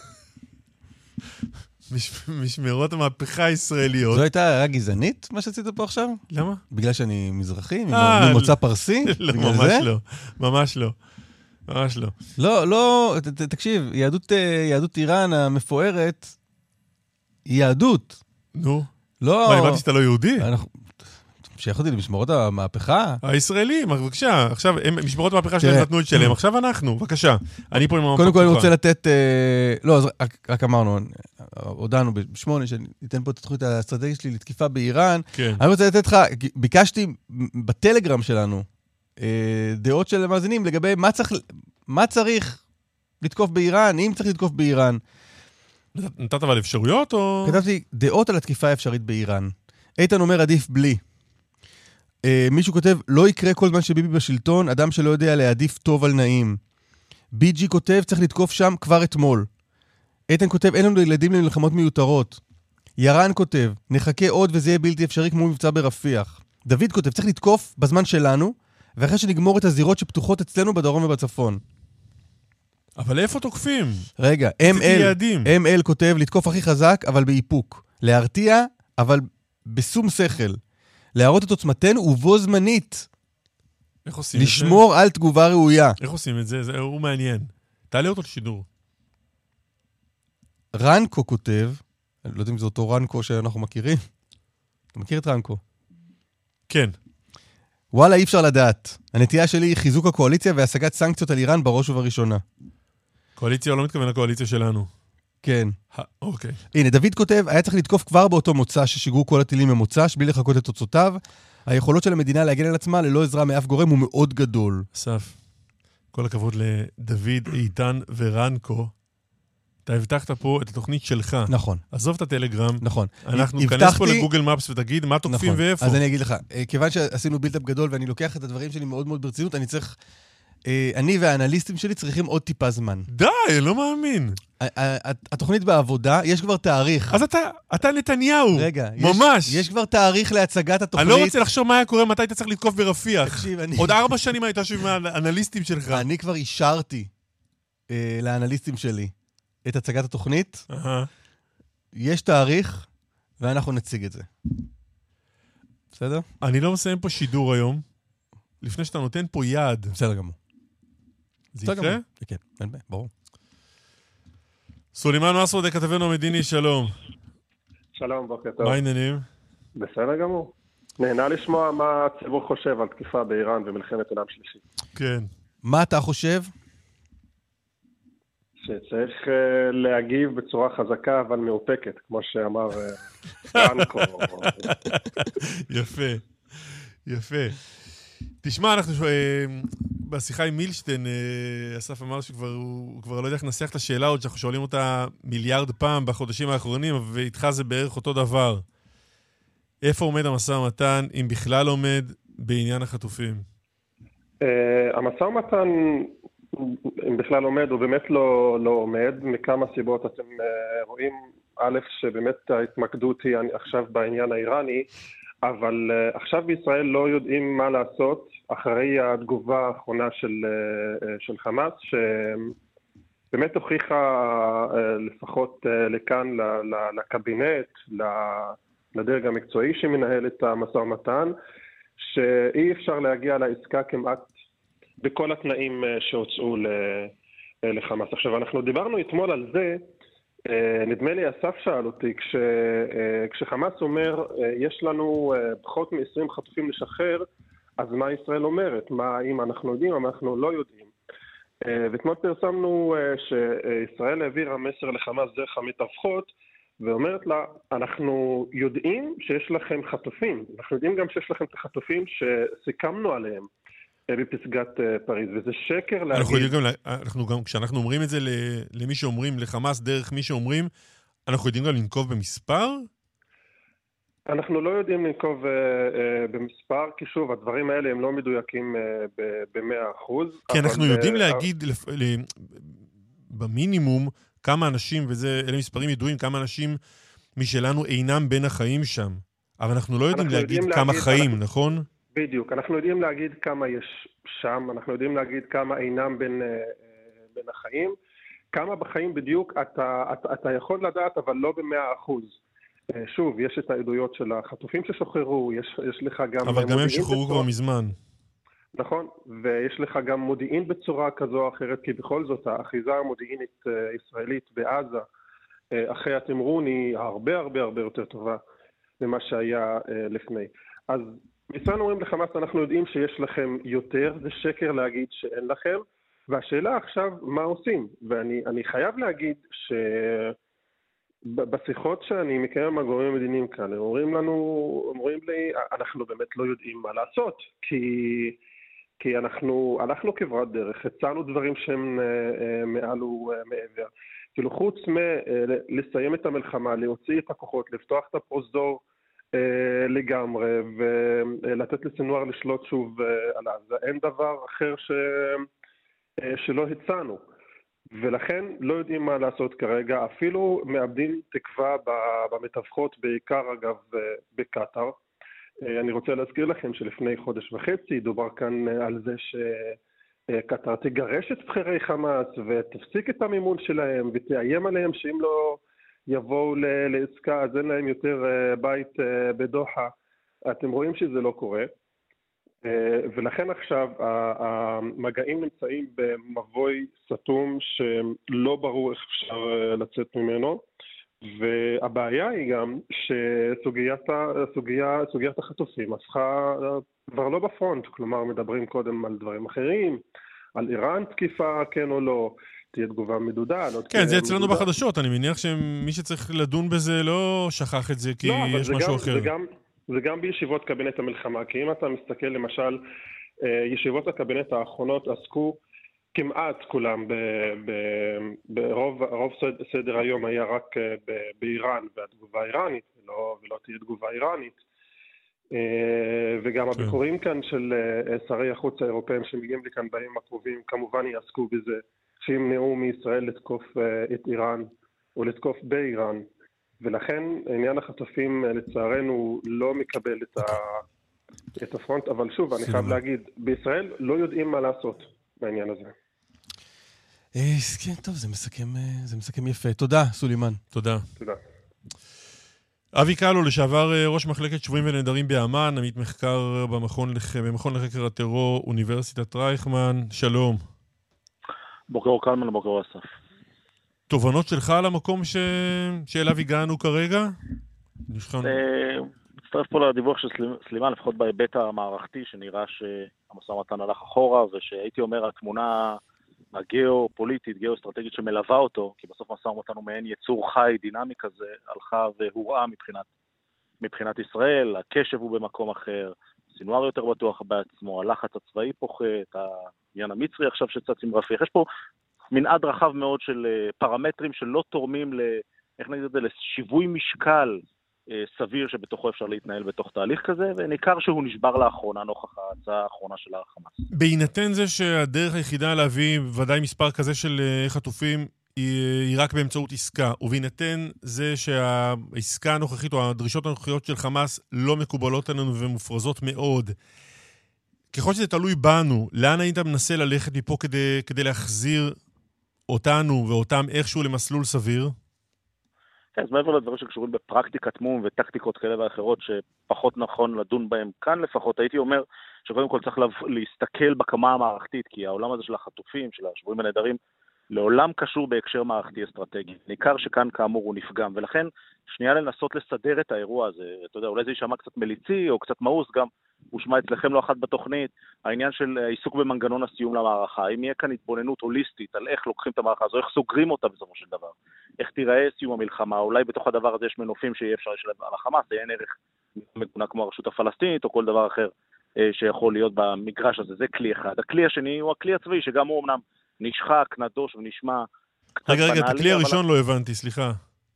משמרות המהפכה הישראליות. זו הייתה הערה גזענית, מה שעשית פה עכשיו? למה? בגלל שאני מזרחי, ממוצא פרסי? לא, ממש לא. ממש לא. ממש לא. לא, לא, תקשיב, יהדות איראן המפוארת היא יהדות. נו. לא... מה, אני אמרתי שאתה לא יהודי? שייך אותי למשמרות המהפכה? הישראלים, בבקשה. עכשיו, משמרות המהפכה שלהם נתנו את שלהם. עכשיו אנחנו, בבקשה. אני פה עם המהפכה. קודם כל אני רוצה לתת... לא, אז רק אמרנו, הודענו בשמונה, שניתן פה את התוכנית האסטרטגית שלי לתקיפה באיראן. אני רוצה לתת לך, ביקשתי בטלגרם שלנו, דעות של מאזינים לגבי מה צריך לתקוף באיראן, אם צריך לתקוף באיראן. נתת אבל אפשרויות או... כתבתי דעות על התקיפה האפשרית באיראן. איתן אומר עדיף בלי. Uh, מישהו כותב, לא יקרה כל זמן שביבי בשלטון, אדם שלא יודע להעדיף טוב על נעים. בי ג'י כותב, צריך לתקוף שם כבר אתמול. איתן כותב, אין לנו ילדים למלחמות מיותרות. ירן כותב, נחכה עוד וזה יהיה בלתי אפשרי כמו מבצע ברפיח. דוד כותב, צריך לתקוף בזמן שלנו, ואחרי שנגמור את הזירות שפתוחות אצלנו בדרום ובצפון. אבל איפה תוקפים? רגע, אם אל כותב, לתקוף הכי חזק, אבל באיפוק. להרתיע, אבל בסום שכל. להראות את עוצמתנו ובו זמנית. איך עושים את זה? לשמור על תגובה ראויה. איך עושים את זה? זה הוא מעניין. תעלה אותו לשידור. רנקו כותב, אני לא יודע אם זה אותו רנקו שאנחנו מכירים. אתה מכיר את רנקו? כן. וואלה, אי אפשר לדעת. הנטייה שלי היא חיזוק הקואליציה והשגת סנקציות על איראן בראש ובראשונה. קואליציה או לא מתכוון לקואליציה שלנו? כן. אוקיי. הנה, דוד כותב, היה צריך לתקוף כבר באותו מוצא ששיגרו כל הטילים ממוצא, בלי לחכות את תוצאותיו. היכולות של המדינה להגן על עצמה ללא עזרה מאף גורם הוא מאוד גדול. אסף, כל הכבוד לדוד, איתן ורנקו. אתה הבטחת פה את התוכנית שלך. נכון. עזוב את הטלגרם. נכון. אנחנו ניכנס פה לגוגל מפס ותגיד מה תוקפים נכון. ואיפה. אז אני אגיד לך, כיוון שעשינו בילדאפ גדול ואני לוקח את הדברים שלי מאוד מאוד ברצינות, אני צריך... אני והאנליסטים שלי צריכים עוד טיפה זמן. די, לא מאמין. התוכנית בעבודה, יש כבר תאריך. אז אתה, אתה נתניהו. רגע. ממש. יש, יש כבר תאריך להצגת התוכנית. אני לא רוצה לחשוב מה היה קורה, מתי אתה צריך לתקוף ברפיח. תקשיב, אני... עוד ארבע שנים הייתה שוב מהאנליסטים שלך. אני כבר אישרתי אה, לאנליסטים שלי את הצגת התוכנית. Uh-huh. יש תאריך, ואנחנו נציג את זה. בסדר? אני לא מסיים פה שידור היום, לפני שאתה נותן פה יד. בסדר גמור. זה יקרה? כן, אין בעיה, ברור. סולימאן מסעודה, כתבנו המדיני, שלום. שלום, בוקר טוב. מה העניינים? בסדר גמור. נהנה לשמוע מה הציבור חושב על תקיפה באיראן ומלחמת עולם שלישית. כן. מה אתה חושב? שצריך uh, להגיב בצורה חזקה אבל מאופקת, כמו שאמר רנקו. יפה, יפה. תשמע, אנחנו בשיחה עם מילשטיין, אסף אמר שהוא כבר לא יודע איך לנסח את השאלה עוד, שאנחנו שואלים אותה מיליארד פעם בחודשים האחרונים, ואיתך זה בערך אותו דבר. איפה עומד המשא ומתן, אם בכלל עומד, בעניין החטופים? המשא ומתן, אם בכלל עומד, הוא באמת לא, לא עומד, מכמה סיבות אתם רואים, א', שבאמת ההתמקדות היא עכשיו בעניין האיראני, אבל uh, עכשיו בישראל לא יודעים מה לעשות אחרי התגובה האחרונה של, uh, של חמאס, שבאמת הוכיחה uh, לפחות uh, לכאן, ל, ל, לקבינט, ל, לדרג המקצועי שמנהל את המשא ומתן, שאי אפשר להגיע לעסקה כמעט בכל התנאים uh, שהוצאו ל, uh, לחמאס. עכשיו, אנחנו דיברנו אתמול על זה, נדמה לי, אסף שאל אותי, כש, כשחמאס אומר, יש לנו פחות מ-עשרים חטופים לשחרר, אז מה ישראל אומרת? מה, אם אנחנו יודעים, אם אנחנו לא יודעים? ואתמול פרסמנו שישראל העבירה מסר לחמאס דרך המתווכות, ואומרת לה, אנחנו יודעים שיש לכם חטופים, אנחנו יודעים גם שיש לכם את החטופים שסיכמנו עליהם. בפסגת פריז, וזה שקר להגיד... אנחנו יודעים גם, אנחנו גם, כשאנחנו אומרים את זה למי שאומרים, לחמאס דרך מי שאומרים, אנחנו יודעים גם לנקוב במספר? אנחנו לא יודעים לנקוב uh, uh, במספר, כי שוב, הדברים האלה הם לא מדויקים uh, ב-מאה אחוז. כי אנחנו יודעים uh, להגיד לפ... ל... במינימום כמה אנשים, ואלה מספרים ידועים, כמה אנשים משלנו אינם בין החיים שם. אבל אנחנו לא יודעים אנחנו להגיד יודעים כמה להגיד, חיים, אנחנו... נכון? בדיוק. אנחנו יודעים להגיד כמה יש שם, אנחנו יודעים להגיד כמה אינם בין, uh, בין החיים. כמה בחיים בדיוק אתה, אתה, אתה יכול לדעת, אבל לא ב-מאה אחוז. שוב, יש את העדויות של החטופים ששוחררו, יש, יש לך גם... אבל גם הם שוחררו כבר מזמן. נכון, ויש לך גם מודיעין בצורה כזו או אחרת, כי בכל זאת האחיזה המודיעינית ישראלית בעזה, אחרי התמרון, היא הרבה הרבה הרבה יותר טובה ממה שהיה לפני. אז מצרים אומרים לחמאס, אנחנו יודעים שיש לכם יותר, זה שקר להגיד שאין לכם, והשאלה עכשיו, מה עושים? ואני אני חייב להגיד ש... בשיחות שאני מקיים עם הגורמים המדיניים כאן, הם אומרים לנו, אומרים לי, אנחנו באמת לא יודעים מה לעשות, כי, כי אנחנו, אנחנו כברת דרך, הצענו דברים שהם מעל ומעבר. כאילו חוץ מלסיים את המלחמה, להוציא את הכוחות, לפתוח את הפרוזדור לגמרי, ולתת לסנואר לשלוט שוב על עזה, אין דבר אחר ש, שלא הצענו. ולכן לא יודעים מה לעשות כרגע, אפילו מאבדים תקווה במתווכות, בעיקר אגב בקטר. אני רוצה להזכיר לכם שלפני חודש וחצי דובר כאן על זה שקטר תגרש את בכירי חמאס ותפסיק את המימון שלהם ותאיים עליהם שאם לא יבואו לעסקה אז אין להם יותר בית בדוחה. אתם רואים שזה לא קורה. ולכן עכשיו המגעים נמצאים במבוי סתום שלא ברור איך אפשר לצאת ממנו, והבעיה היא גם שסוגיית הסוגיה, סוגיית החטופים הפכה כבר לא בפרונט, כלומר מדברים קודם על דברים אחרים, על איראן תקיפה כן או לא, תהיה תגובה מדודה. לא כן, זה אצלנו מדודה. בחדשות, אני מניח שמי שצריך לדון בזה לא שכח את זה כי לא, יש משהו גם, אחר. זה גם... זה גם בישיבות קבינט המלחמה, כי אם אתה מסתכל למשל, ישיבות הקבינט האחרונות עסקו כמעט כולם, ב, ב, ברוב רוב סדר היום היה רק באיראן והתגובה האיראנית, ולא, ולא תהיה תגובה איראנית. וגם הביקורים כאן של שרי החוץ האירופאים שמגיעים לכאן בימים הקרובים, כמובן יעסקו בזה, שימנעו מישראל לתקוף את איראן או לתקוף באיראן. ולכן עניין החטופים לצערנו לא מקבל את, ה... את הפרונט, אבל שוב, אני חייב להגיד, בישראל לא יודעים מה לעשות בעניין הזה. כן, טוב, זה מסכם, זה מסכם יפה. תודה, סולימן. תודה. תודה. אבי קלו, לשעבר ראש מחלקת שבויים ונעדרים באמן, עמית מחקר במכון, לח... במכון לחקר הטרור, אוניברסיטת רייכמן. שלום. בוקר אור קלמן, בוקר אור אסף. תובנות שלך על המקום ש... שאליו הגענו כרגע? מצטרף פה לדיווח של סלימן, לפחות בהיבט המערכתי, שנראה שהמשא ומתן הלך אחורה, ושהייתי אומר, התמונה הגיאו-פוליטית, גיאו-אסטרטגית שמלווה אותו, כי בסוף משא ומתן הוא מעין יצור חי, דינמי כזה, הלכה והוראה מבחינת, מבחינת ישראל, הקשב הוא במקום אחר, סינואר יותר בטוח בעצמו, הלחץ הצבאי פוחת, העניין המצרי עכשיו שצץ עם רפיח, יש פה מנעד רחב מאוד של פרמטרים שלא תורמים ל... איך נגיד את זה? לשיווי משקל סביר שבתוכו אפשר להתנהל בתוך תהליך כזה, וניכר שהוא נשבר לאחרונה נוכח ההצעה האחרונה של החמאס. בהינתן זה שהדרך היחידה להביא ודאי מספר כזה של חטופים היא רק באמצעות עסקה, ובהינתן זה שהעסקה הנוכחית או הדרישות הנוכחיות של חמאס לא מקובלות עלינו ומופרזות מאוד, ככל שזה תלוי בנו, לאן היית מנסה ללכת מפה כדי, כדי להחזיר אותנו ואותם איכשהו למסלול סביר? כן, אז מעבר לדברים שקשורים בפרקטיקת מום וטקטיקות כאלה ואחרות שפחות נכון לדון בהם כאן לפחות, הייתי אומר שקודם כל צריך להסתכל בקמה המערכתית, כי העולם הזה של החטופים, של השבויים הנעדרים, לעולם קשור בהקשר מערכתי אסטרטגי. ניכר שכאן כאמור הוא נפגם, ולכן שנייה לנסות לסדר את האירוע הזה. אתה יודע, אולי זה יישמע קצת מליצי או קצת מאוס, גם הושמע אצלכם לא אחת בתוכנית, העניין של עיסוק במנגנון הסיום למערכה. אם יהיה כאן התבוננות הוליסטית על איך לוקחים את המערכה הזו, איך סוגרים אותה בסופו של דבר, איך תיראה סיום המלחמה, אולי בתוך הדבר הזה יש מנופים שיהיה אפשר לשלב על החמאס, זה אין ערך מגונה כמו הרשות הפלסטינית או כל דבר אחר שיכול להיות במגרש הזה. זה כלי אחד. הכלי השני הוא הכלי הצבאי, שגם הוא אמנם נשחק, נדוש ונשמע קצת רגע, רגע, את הכלי הראשון לא הבנתי, סליחה.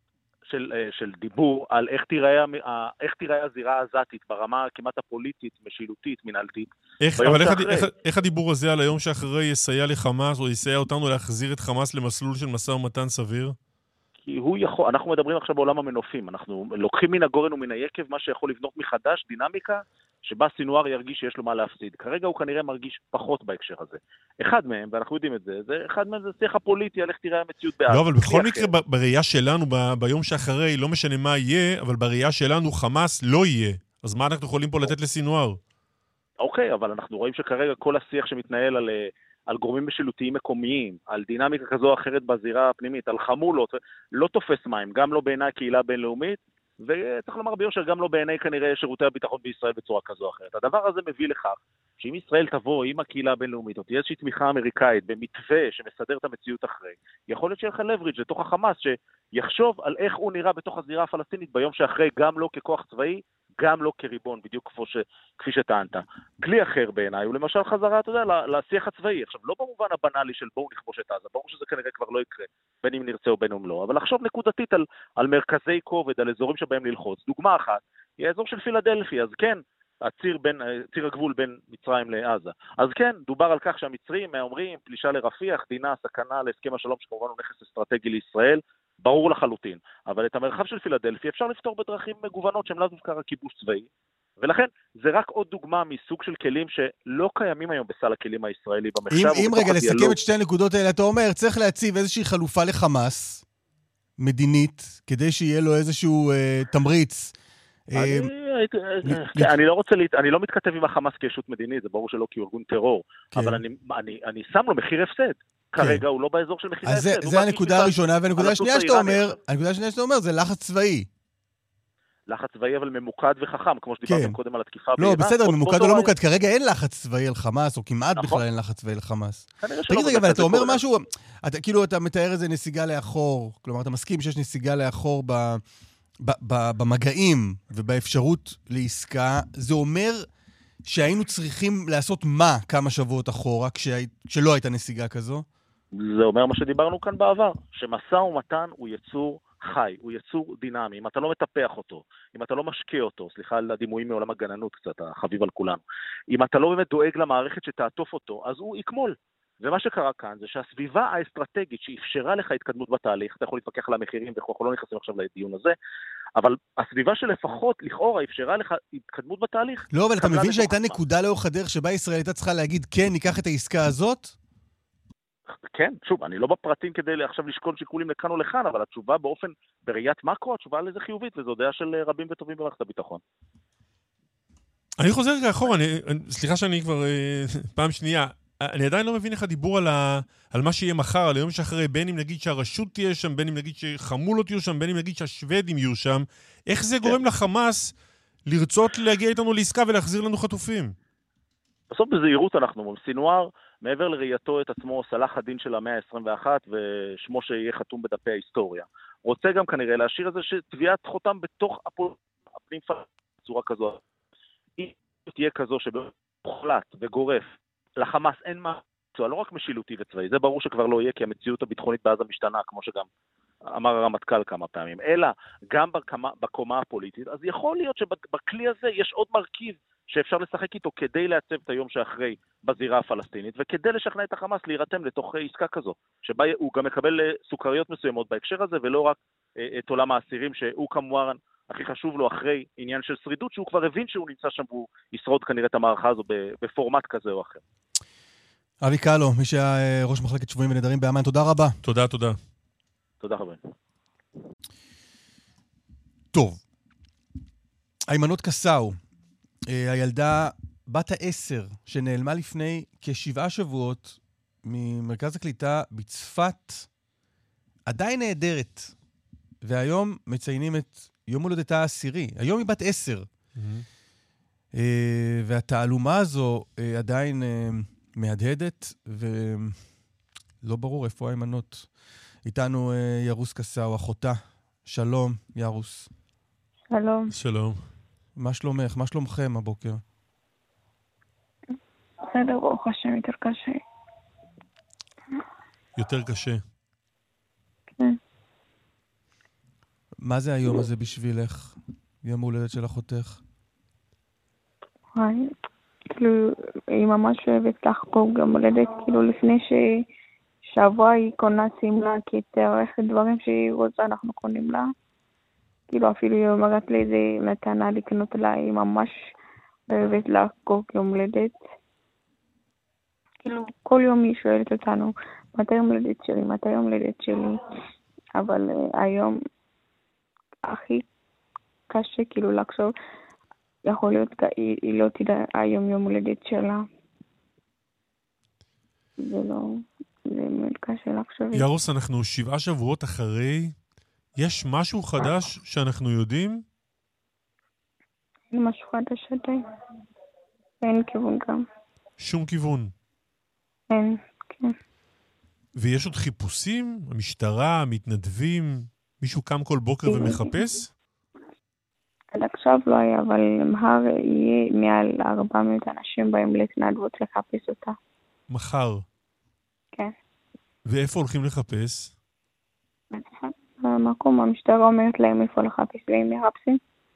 של, של דיבור על איך תיראה, איך תיראה הזירה העזתית ברמה כמעט הפוליטית, משילותית, מנהלתית. איך, אבל איך, איך, איך הדיבור הזה על היום שאחרי יסייע לחמאס, או יסייע אותנו להחזיר את חמאס למסלול של משא ומתן סביר? כי הוא יכול, אנחנו מדברים עכשיו בעולם המנופים, אנחנו לוקחים מן הגורן ומן היקב מה שיכול לבנות מחדש דינמיקה, שבה סינואר ירגיש שיש לו מה להפסיד. כרגע הוא כנראה מרגיש פחות בהקשר הזה. אחד מהם, ואנחנו יודעים את זה, זה אחד מהם זה שיח הפוליטי, על איך תראה המציאות בעד. לא, אבל בכל מקרה, ב- בראייה שלנו, ב- ביום שאחרי, לא משנה מה יהיה, אבל בראייה שלנו חמאס לא יהיה. אז מה אנחנו יכולים פה לתת לסינואר? אוקיי, אבל אנחנו רואים שכרגע כל השיח שמתנהל על, על גורמים משילותיים מקומיים, על דינמיקה כזו או אחרת בזירה הפנימית, על חמולות, לא תופס מים, גם לא בעיני הקהילה הבינלאומית, וצריך לומר ביושר, גם לא בעיני כנראה שירותי הביטחון בישראל בצורה כזו או אחרת. הדבר הזה מביא לכך שאם ישראל תבוא עם הקהילה הבינלאומית, או תהיה איזושהי תמיכה אמריקאית במתווה שמסדר את המציאות אחרי, יכול להיות שיהיה לך לברידג' לתוך החמאס, שיחשוב על איך הוא נראה בתוך הזירה הפלסטינית ביום שאחרי, גם לא ככוח צבאי, גם לא כריבון, בדיוק ש... כפי שטענת. כלי אחר בעיניי הוא למשל חזרה, אתה יודע, לשיח הצבאי. עכשיו, לא במובן הבנאלי של בואו נכבוש את עזה, ברור שזה כנראה כבר לא יקרה, בין אם נרצה או בין אם לא, אבל לחשוב נקודתית על, על מרכזי כובד, על אזורים שבהם ללחוץ. דוגמה אחת, היא האזור של פילדלפי, אז כן, הציר, בין, ציר הגבול בין מצרים לעזה. אז כן, דובר על כך שהמצרים אומרים, פלישה לרפיח, דינה, סכנה להסכם השלום שכמובן הוא נכס אסטרטגי לישראל, ברור לחלוטין. אבל את המרחב של פילדלפי אפשר לפתור בדרכים מגוונות שהם לא דווקא רק כיבוש צבאי. ולכן זה רק עוד דוגמה מסוג של כלים שלא קיימים היום בסל הכלים הישראלי במחשב. אם, אם רגע לסכם את שתי הנקודות האלה, אתה אומר, צריך להציב איזושהי חלופה לחמאס, מדינית, כדי שיהיה לו איזשהו אה, תמריץ. אני, אה, אני לא רוצה, אני לא מתכתב עם החמאס כישות מדינית, זה ברור שלא כארגון טרור, כן. אבל אני, אני, אני שם לו מחיר הפסד. כרגע הוא לא באזור של מחיר הפסד. אז זה, זה הנקודה הראשונה, והנקודה השנייה שאתה אומר, הנקודה השנייה שאתה אומר, זה לחץ צבאי. לחץ צבאי, אבל ממוקד וחכם, כמו שדיברתם כן. קודם על התקיפה. לא, בסדר, ממוקד או לא ממוקד, כרגע אין לחץ צבאי על חמאס, או כמעט נכון. בכלל אין לחץ צבאי על חמאס. תגיד רגע, אבל אתה אומר משהו, אתה, כאילו אתה מתאר איזה נסיגה לאחור, כלומר, אתה מסכים שיש נסיגה לאחור ב, ב, ב, במגעים ובאפשרות לעסקה, זה אומר שהיינו צריכים לעשות מה כמה שבועות אחורה, כשהי, כשלא הייתה נסיגה כזו? זה אומר מה שדיברנו כאן בעבר, שמשא ומתן הוא יצור חי, הוא יצור דינמי, אם אתה לא מטפח אותו, אם אתה לא משקיע אותו, סליחה על הדימויים מעולם הגננות קצת, החביב על כולנו, אם אתה לא באמת דואג למערכת שתעטוף אותו, אז הוא יקמול. ומה שקרה כאן זה שהסביבה האסטרטגית שאפשרה לך התקדמות בתהליך, אתה יכול להתווכח על המחירים ואנחנו לא נכנסים עכשיו לדיון הזה, אבל הסביבה שלפחות לכאורה אפשרה לך התקדמות בתהליך. לא, אבל אתה מבין שהייתה נקודה לאורך הדרך שבה ישראל הייתה צריכה להגיד, כן, ניקח את העסקה הזאת? כן, שוב, אני לא בפרטים כדי עכשיו לשקול שיקולים לכאן או לכאן, אבל התשובה באופן, בראיית מקרו, התשובה לזה חיובית, וזו דעה של רבים וטובים במערכת הביטחון. אני חוזר רגע אחורה, אני, סליחה שאני כבר פעם שנייה, אני עדיין לא מבין איך הדיבור על, ה, על מה שיהיה מחר, על היום שאחרי, בין אם נגיד שהרשות תהיה שם, בין אם נגיד שחמולות יהיו שם, בין אם נגיד שהשוודים יהיו שם, איך זה גורם לחמאס לרצות להגיע איתנו לעסקה ולהחזיר לנו חטופים? בסוף בזהירות אנחנו אומרים, סינואר, מעבר לראייתו את עצמו סלח הדין של המאה ה-עשרים ואחת, ושמו שיהיה חתום בדפי ההיסטוריה. רוצה גם כנראה להשאיר איזה שטביעת חותם בתוך הפנים בצורה כזו. אם תהיה כזו שבוחלט וגורף, לחמאס אין מה, לא רק משילותי וצבאי, זה ברור שכבר לא יהיה, כי המציאות הביטחונית בעזה משתנה, כמו שגם אמר הרמטכ"ל כמה פעמים, אלא גם בקומה, בקומה הפוליטית, אז יכול להיות שבכלי הזה יש עוד מרכיב שאפשר לשחק איתו כדי לעצב את היום שאחרי בזירה הפלסטינית, וכדי לשכנע את החמאס להירתם לתוך עסקה כזו, שבה הוא גם מקבל סוכריות מסוימות בהקשר הזה, ולא רק את עולם האסירים, שהוא כמובן הכי חשוב לו אחרי עניין של שרידות, שהוא כבר הבין שהוא נמצא שם, והוא ישרוד כנראה את המערכה הזו בפורמט כזה או אחר. אבי קלו, מי שהיה ראש מחלקת שבויים ונדרים באמן, תודה רבה. תודה, תודה. תודה רבה. טוב. היימנוט קסאו, הילדה בת העשר, שנעלמה לפני כשבעה שבועות ממרכז הקליטה בצפת, עדיין נהדרת. והיום מציינים את יום הולדתה העשירי. היום היא בת עשר. Mm-hmm. והתעלומה הזו עדיין מהדהדת, ולא ברור איפה היימנוט. איתנו ירוס קסאו, אחותה. שלום, ירוס. שלום. שלום. מה שלומך? מה שלומכם הבוקר? בסדר, ברוך השם, יותר קשה. יותר קשה. כן. מה זה היום הזה בשבילך? יום הולדת של אחותך? וואי, כאילו, היא ממש אוהבת לחגוג יום הולדת, כאילו לפני ששבוע היא קונה שמלה, כי את ערכת דברים שהיא רוצה, אנחנו קונים לה. כאילו אפילו היא אומרת לי איזה מתנה לקנות לה, היא ממש אוהבת לחגוג יום הולדת. כאילו כל יום היא שואלת אותנו, מתי יום הולדת שלי, מתי יום הולדת שלי, אבל uh, היום הכי קשה כאילו לחשוב, יכול להיות היא, היא לא תדע היום יום הולדת שלה. זה לא, זה מאוד קשה לחשוב. ירוס, אנחנו שבעה שבועות אחרי, יש משהו חדש שאנחנו יודעים? אין משהו חדש עדיין. אין כיוון גם. שום כיוון? אין, כן. ויש עוד חיפושים? המשטרה, המתנדבים? מישהו קם כל בוקר ומחפש? עד עכשיו לא היה, אבל מחר יהיה מעל ארבע מאות אנשים בהם להתנדבות לחפש אותה. מחר? כן. ואיפה הולכים לחפש? במקום, המשטרה אומרת להם איפה לחפש, והם מחפשים.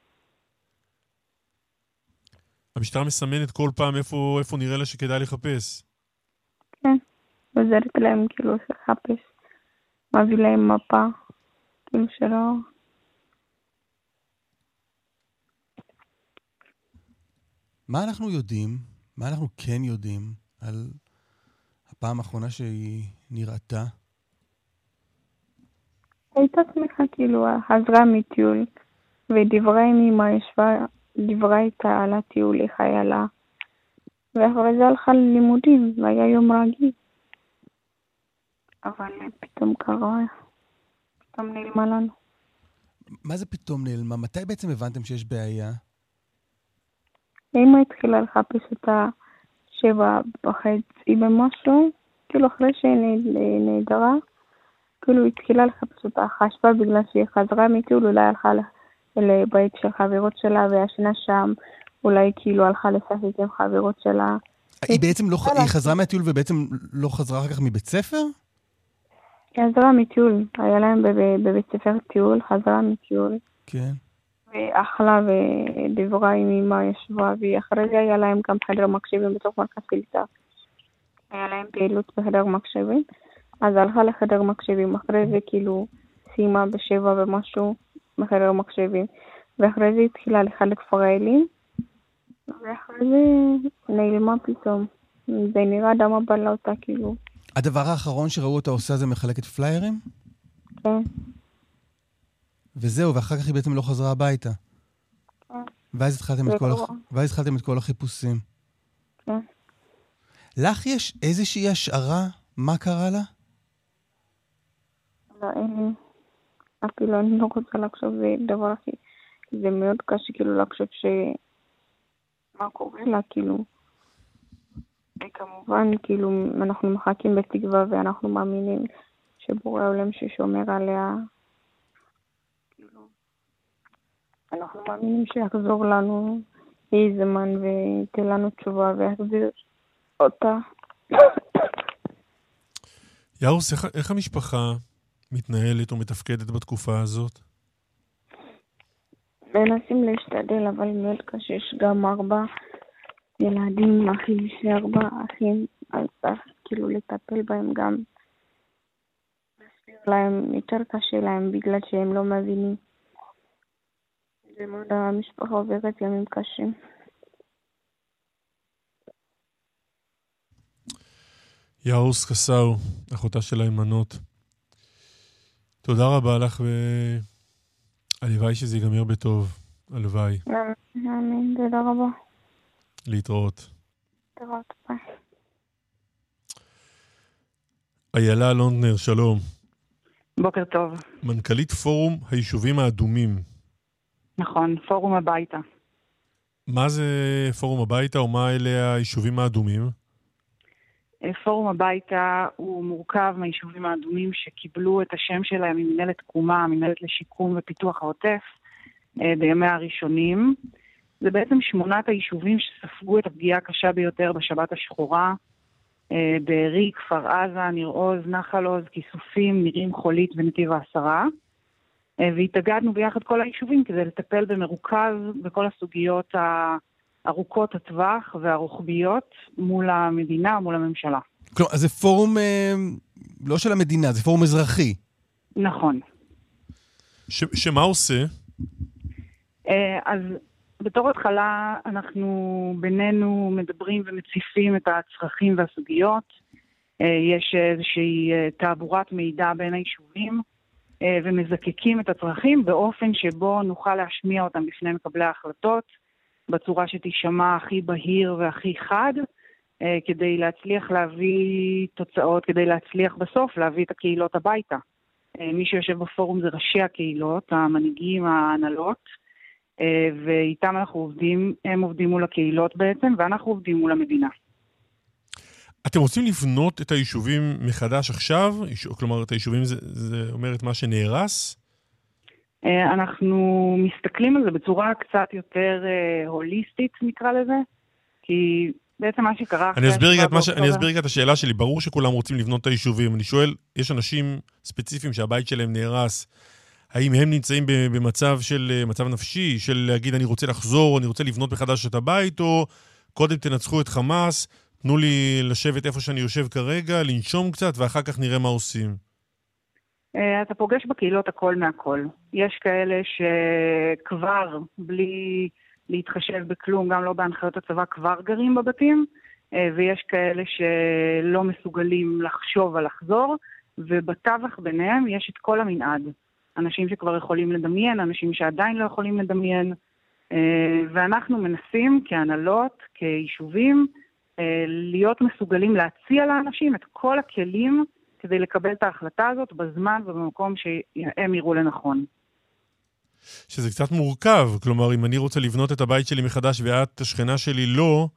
המשטרה מסמנת כל פעם איפה, איפה נראה לה שכדאי לחפש? כן, עוזרת להם כאילו לחפש. מביא להם מפה, כאילו שלא... מה אנחנו יודעים, מה אנחנו כן יודעים על הפעם האחרונה שהיא נראתה? הייתה שמחה כאילו, חזרה מטיול, ודברה עם אמא ישבה, דברה איתה על הטיול, איך היה לה. ואחרי זה הלכה ללימודים, והיה יום רגיל. אבל פתאום קרה, פתאום נעלמה לנו. מה זה פתאום נעלמה? מתי בעצם הבנתם שיש בעיה? אמא התחילה לחפש אותה שבע וחצי במשהו, כאילו אחרי שהיא נהדרה, כאילו היא התחילה לחפש אותה, חשבה בגלל שהיא חזרה מטיול, אולי הלכה לבית של חברות שלה והשנה שם, אולי כאילו הלכה לשחק עם חברות שלה. היא בעצם לא, היא חזרה מהטיול ובעצם לא חזרה אחר כך מבית ספר? היא חזרה מטיול, היה להם בבית ספר טיול, חזרה מטיול. כן. ואכלה ודברה עם אמא ישבה, ואחרי זה היה להם גם חדר מקשיבים בתוך מרכז קליטה. היה להם פעילות בחדר מקשיבים, אז הלכה לחדר מקשיבים, אחרי זה כאילו סיימה בשבע ומשהו בחדר מקשיבים, ואחרי זה התחילה לחלק פריילים, ואחרי זה נעלמה פתאום. זה נראה אדמה בלה אותה כאילו. הדבר האחרון שראו אותה עושה זה מחלקת פליירים? כן. וזהו, ואחר כך היא בעצם לא חזרה הביתה. כן. ואז התחלתם את כל, הח... ואז התחלתם את כל החיפושים. כן. לך יש איזושהי השערה מה קרה לה? לא, אין לי. אפילו אני לא רוצה לחשוב, זה דבר הכי... זה מאוד קשה כאילו לחשוב ש... מה קורה לה, כאילו... וכמובן, כאילו, אנחנו מחכים בתקווה ואנחנו מאמינים שבורא העולם ששומר עליה... אנחנו מאמינים שיחזור לנו איזה זמן ויתן לנו תשובה ויחזיר אותה. ירוס, איך, איך המשפחה מתנהלת או מתפקדת בתקופה הזאת? מנסים להשתדל, אבל מאוד קשה. יש גם ארבע ילדים, אחים, שארבע אחים, אז צריך כאילו לטפל בהם גם. להסביר להם, יותר קשה להם בגלל שהם לא מבינים. זה מאוד המשפחה עוברת ימים קשים. ירוס קסאו, אחותה של האימנות. תודה רבה לך, והלוואי שזה ייגמר בטוב. הלוואי. אמן, תודה רבה. להתראות. להתראות, ביי. איילה לונדנר, שלום. בוקר טוב. מנכ"לית פורום היישובים האדומים. נכון, פורום הביתה. מה זה פורום הביתה, או מה אלה היישובים האדומים? פורום הביתה הוא מורכב מהיישובים האדומים שקיבלו את השם שלהם ממנהלת תקומה, מנהלת לשיקום ופיתוח העוטף, בימי הראשונים. זה בעצם שמונת היישובים שספגו את הפגיעה הקשה ביותר בשבת השחורה, בארי, כפר עזה, ניר עוז, נחל עוז, כיסופים, נירים, חולית ונתיב העשרה. והתאגדנו ביחד כל היישובים כדי לטפל במרוכז בכל הסוגיות הארוכות הטווח והרוחביות מול המדינה, מול הממשלה. כלומר, אז זה פורום לא של המדינה, זה פורום אזרחי. נכון. ש- שמה עושה? אז בתור התחלה אנחנו בינינו מדברים ומציפים את הצרכים והסוגיות. יש איזושהי תעבורת מידע בין היישובים, ומזקקים את הצרכים באופן שבו נוכל להשמיע אותם בפני מקבלי ההחלטות, בצורה שתשמע הכי בהיר והכי חד, כדי להצליח להביא תוצאות, כדי להצליח בסוף להביא את הקהילות הביתה. מי שיושב בפורום זה ראשי הקהילות, המנהיגים, ההנהלות, ואיתם אנחנו עובדים, הם עובדים מול הקהילות בעצם, ואנחנו עובדים מול המדינה. אתם רוצים לבנות את היישובים מחדש עכשיו? כלומר, את היישובים זה, זה אומר את מה שנהרס? אנחנו מסתכלים על זה בצורה קצת יותר הוליסטית, נקרא לזה, כי בעצם מה שקרה... אני אסביר רגע את, ש... אני אסביר רגע את השאלה שלי. ברור שכולם רוצים לבנות את היישובים. אני שואל, יש אנשים ספציפיים שהבית שלהם נהרס, האם הם נמצאים במצב של מצב נפשי, של להגיד אני רוצה לחזור, אני רוצה לבנות מחדש את הבית, או קודם תנצחו את חמאס, תנו לי לשבת איפה שאני יושב כרגע, לנשום קצת, ואחר כך נראה מה עושים. אתה פוגש בקהילות הכל מהכל. יש כאלה שכבר בלי להתחשב בכלום, גם לא בהנחיות הצבא, כבר גרים בבתים, ויש כאלה שלא מסוגלים לחשוב על לחזור, ובטווח ביניהם יש את כל המנעד. אנשים שכבר יכולים לדמיין, אנשים שעדיין לא יכולים לדמיין, ואנחנו מנסים כהנהלות, כיישובים, להיות מסוגלים להציע לאנשים את כל הכלים כדי לקבל את ההחלטה הזאת בזמן ובמקום שהם יראו לנכון. שזה קצת מורכב, כלומר, אם אני רוצה לבנות את הבית שלי מחדש ואת השכנה שלי לא,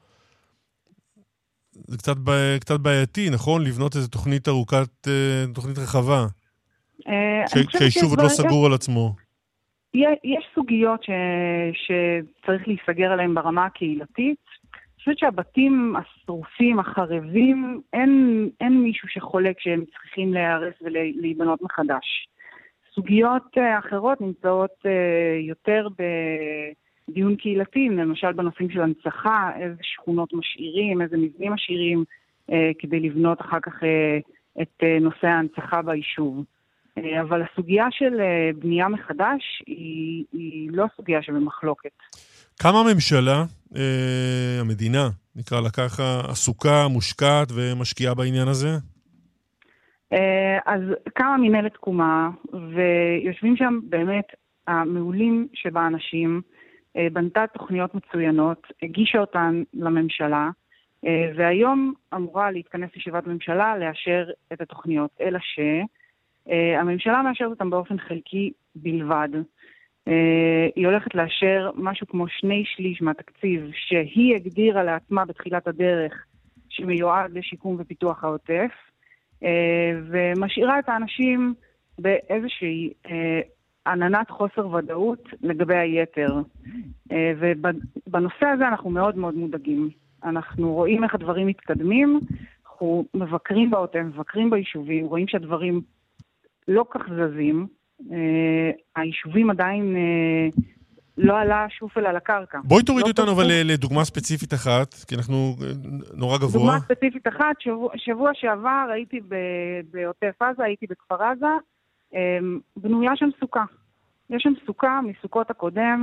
זה קצת, קצת בעייתי, נכון? לבנות איזו תוכנית ארוכת, תוכנית רחבה. שהיישוב עוד לא סגור על עצמו. יש סוגיות שצריך להיסגר עליהן ברמה הקהילתית. אני חושבת שהבתים השרופים, החרבים, אין, אין מישהו שחולק שהם צריכים להיערס ולהיבנות מחדש. סוגיות אחרות נמצאות יותר בדיון קהילתי, למשל בנושאים של הנצחה, איזה שכונות משאירים, איזה מבנים משאירים, כדי לבנות אחר כך את נושא ההנצחה ביישוב. אבל הסוגיה של בנייה מחדש היא, היא לא סוגיה שבמחלוקת. כמה הממשלה, אה, המדינה, נקרא לה ככה, עסוקה, מושקעת ומשקיעה בעניין הזה? אה, אז כמה מנהלת תקומה, ויושבים שם באמת המעולים שבאנשים, אה, בנתה תוכניות מצוינות, הגישה אותן לממשלה, אה, והיום אמורה להתכנס ישיבת ממשלה לאשר את התוכניות, אלא ש... הממשלה מאשרת אותם באופן חלקי בלבד. היא הולכת לאשר משהו כמו שני שליש מהתקציב שהיא הגדירה לעצמה בתחילת הדרך שמיועד לשיקום ופיתוח העוטף, ומשאירה את האנשים באיזושהי עננת חוסר ודאות לגבי היתר. ובנושא הזה אנחנו מאוד מאוד מודאגים. אנחנו רואים איך הדברים מתקדמים, אנחנו מבקרים בעוטף, מבקרים ביישובים, רואים שהדברים לא כך זזים, היישובים עדיין לא עלה שופל על הקרקע. בואי תוריד אותנו אבל לדוגמה ספציפית אחת, כי אנחנו נורא גבוה. דוגמה ספציפית אחת, שבוע שעבר הייתי בעוטף עזה, הייתי בכפר עזה, בנויה שם סוכה. יש שם סוכה מסוכות הקודם,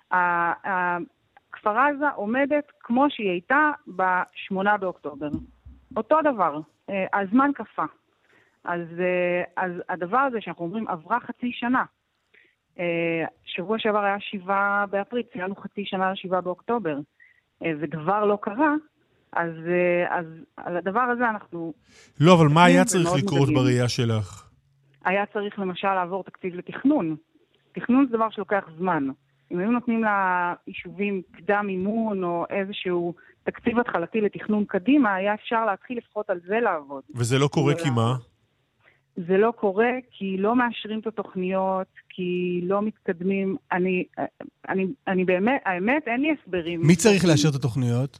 כפר עזה עומדת כמו שהיא הייתה בשמונה באוקטובר. אותו דבר, הזמן קפה. אז, אז הדבר הזה שאנחנו אומרים עברה חצי שנה. שבוע שעבר היה שבעה באפריל, ציינו חצי שנה לשבעה באוקטובר, ודבר לא קרה, אז, אז על הדבר הזה אנחנו... לא, אבל מה היה צריך לקרות בראייה שלך? היה צריך למשל לעבור תקציב לתכנון. תכנון זה דבר שלוקח זמן. אם היו נותנים ליישובים קדם אימון או איזשהו תקציב התחלתי לתכנון קדימה, היה אפשר להתחיל לפחות על זה לעבוד. וזה לא קורה כי מה? זה לא קורה כי לא מאשרים את התוכניות, כי לא מתקדמים. אני, אני, אני באמת, האמת, אין לי הסברים. מי צריך לאשר את התוכניות?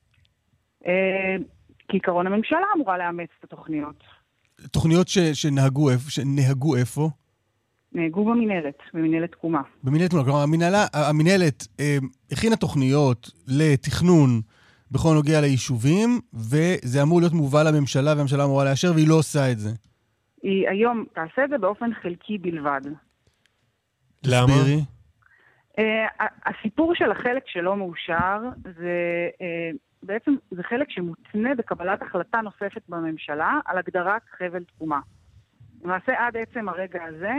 כעיקרון הממשלה אמורה לאמץ את התוכניות. תוכניות ש, שנהגו, שנהגו איפה? נהגו במנהלת, במנהלת תקומה. במנהלת תקומה, כלומר, המנהלה, המנהלת אה, הכינה תוכניות לתכנון בכל נוגע ליישובים, וזה אמור להיות מובל לממשלה, והממשלה אמורה לאשר, והיא לא עושה את זה. היא היום תעשה את זה באופן חלקי בלבד. למה? תסבירי. Uh, הסיפור של החלק שלא מאושר, זה uh, בעצם זה חלק שמותנה בקבלת החלטה נוספת בממשלה על הגדרת חבל תקומה. למעשה עד עצם הרגע הזה,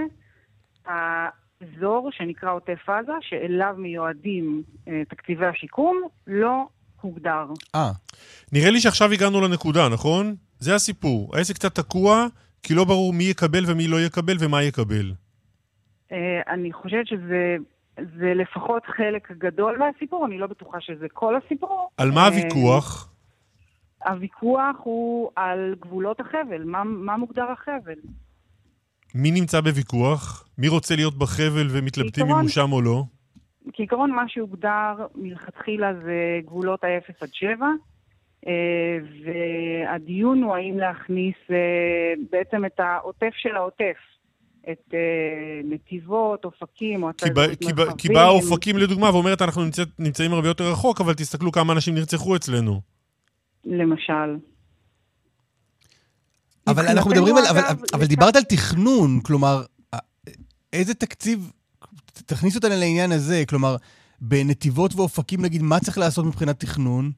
האזור שנקרא עוטף עזה, שאליו מיועדים uh, תקציבי השיקום, לא הוגדר. אה. נראה לי שעכשיו הגענו לנקודה, נכון? זה הסיפור. העסק קצת תקוע, כי לא ברור מי יקבל ומי לא יקבל ומה יקבל. Uh, אני חושבת שזה... זה לפחות חלק גדול מהסיפור, אני לא בטוחה שזה כל הסיפור. על מה הוויכוח? הוויכוח הוא על גבולות החבל, מה, מה מוגדר החבל. מי נמצא בוויכוח? מי רוצה להיות בחבל ומתלבטים אם הוא שם או לא? כעיקרון מה שהוגדר מלכתחילה זה גבולות ה-אפס עד שבע, והדיון הוא האם להכניס בעצם את העוטף של העוטף. את uh, נתיבות, אופקים, או כי, בא, כי, בא, כי באה אופקים לדוגמה ואומרת אנחנו נמצא, נמצאים הרבה יותר רחוק, אבל תסתכלו כמה אנשים נרצחו אצלנו. למשל. אבל אנחנו מדברים על, אבל, אבל דיברת על תכנון, כלומר, איזה תקציב, תכניס אותנו לעניין הזה, כלומר, בנתיבות ואופקים נגיד, מה צריך לעשות מבחינת תכנון?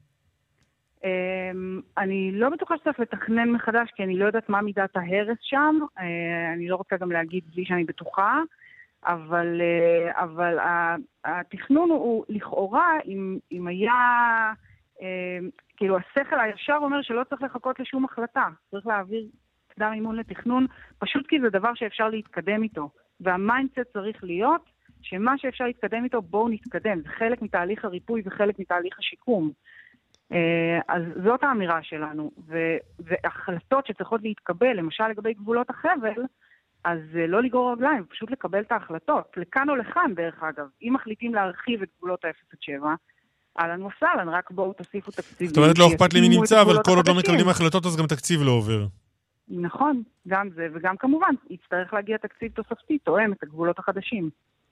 אני לא בטוחה שצריך לתכנן מחדש, כי אני לא יודעת מה מידת ההרס שם. אני לא רוצה גם להגיד בלי שאני בטוחה, אבל, אבל התכנון הוא לכאורה, אם, אם היה, כאילו השכל הישר אומר שלא צריך לחכות לשום החלטה. צריך להעביר קדם אימון לתכנון, פשוט כי זה דבר שאפשר להתקדם איתו. והמיינדסט צריך להיות שמה שאפשר להתקדם איתו, בואו נתקדם. זה חלק מתהליך הריפוי וחלק מתהליך השיקום. אז זאת האמירה שלנו, והחלטות שצריכות להתקבל, למשל לגבי גבולות החבל, אז לא לגרור רגליים, פשוט לקבל את ההחלטות, לכאן או לכאן דרך אגב. אם מחליטים להרחיב את גבולות ה-אפס עד שבע, אהלן וסהלן, רק בואו תוסיפו תקציבים. זאת אומרת, לא אכפת לי מי נמצא, אבל כל עוד לא מקבלים החלטות, אז גם תקציב לא עובר. נכון, גם זה, וגם כמובן, יצטרך להגיע תקציב תוספתי, תואם את הגבולות החדשים.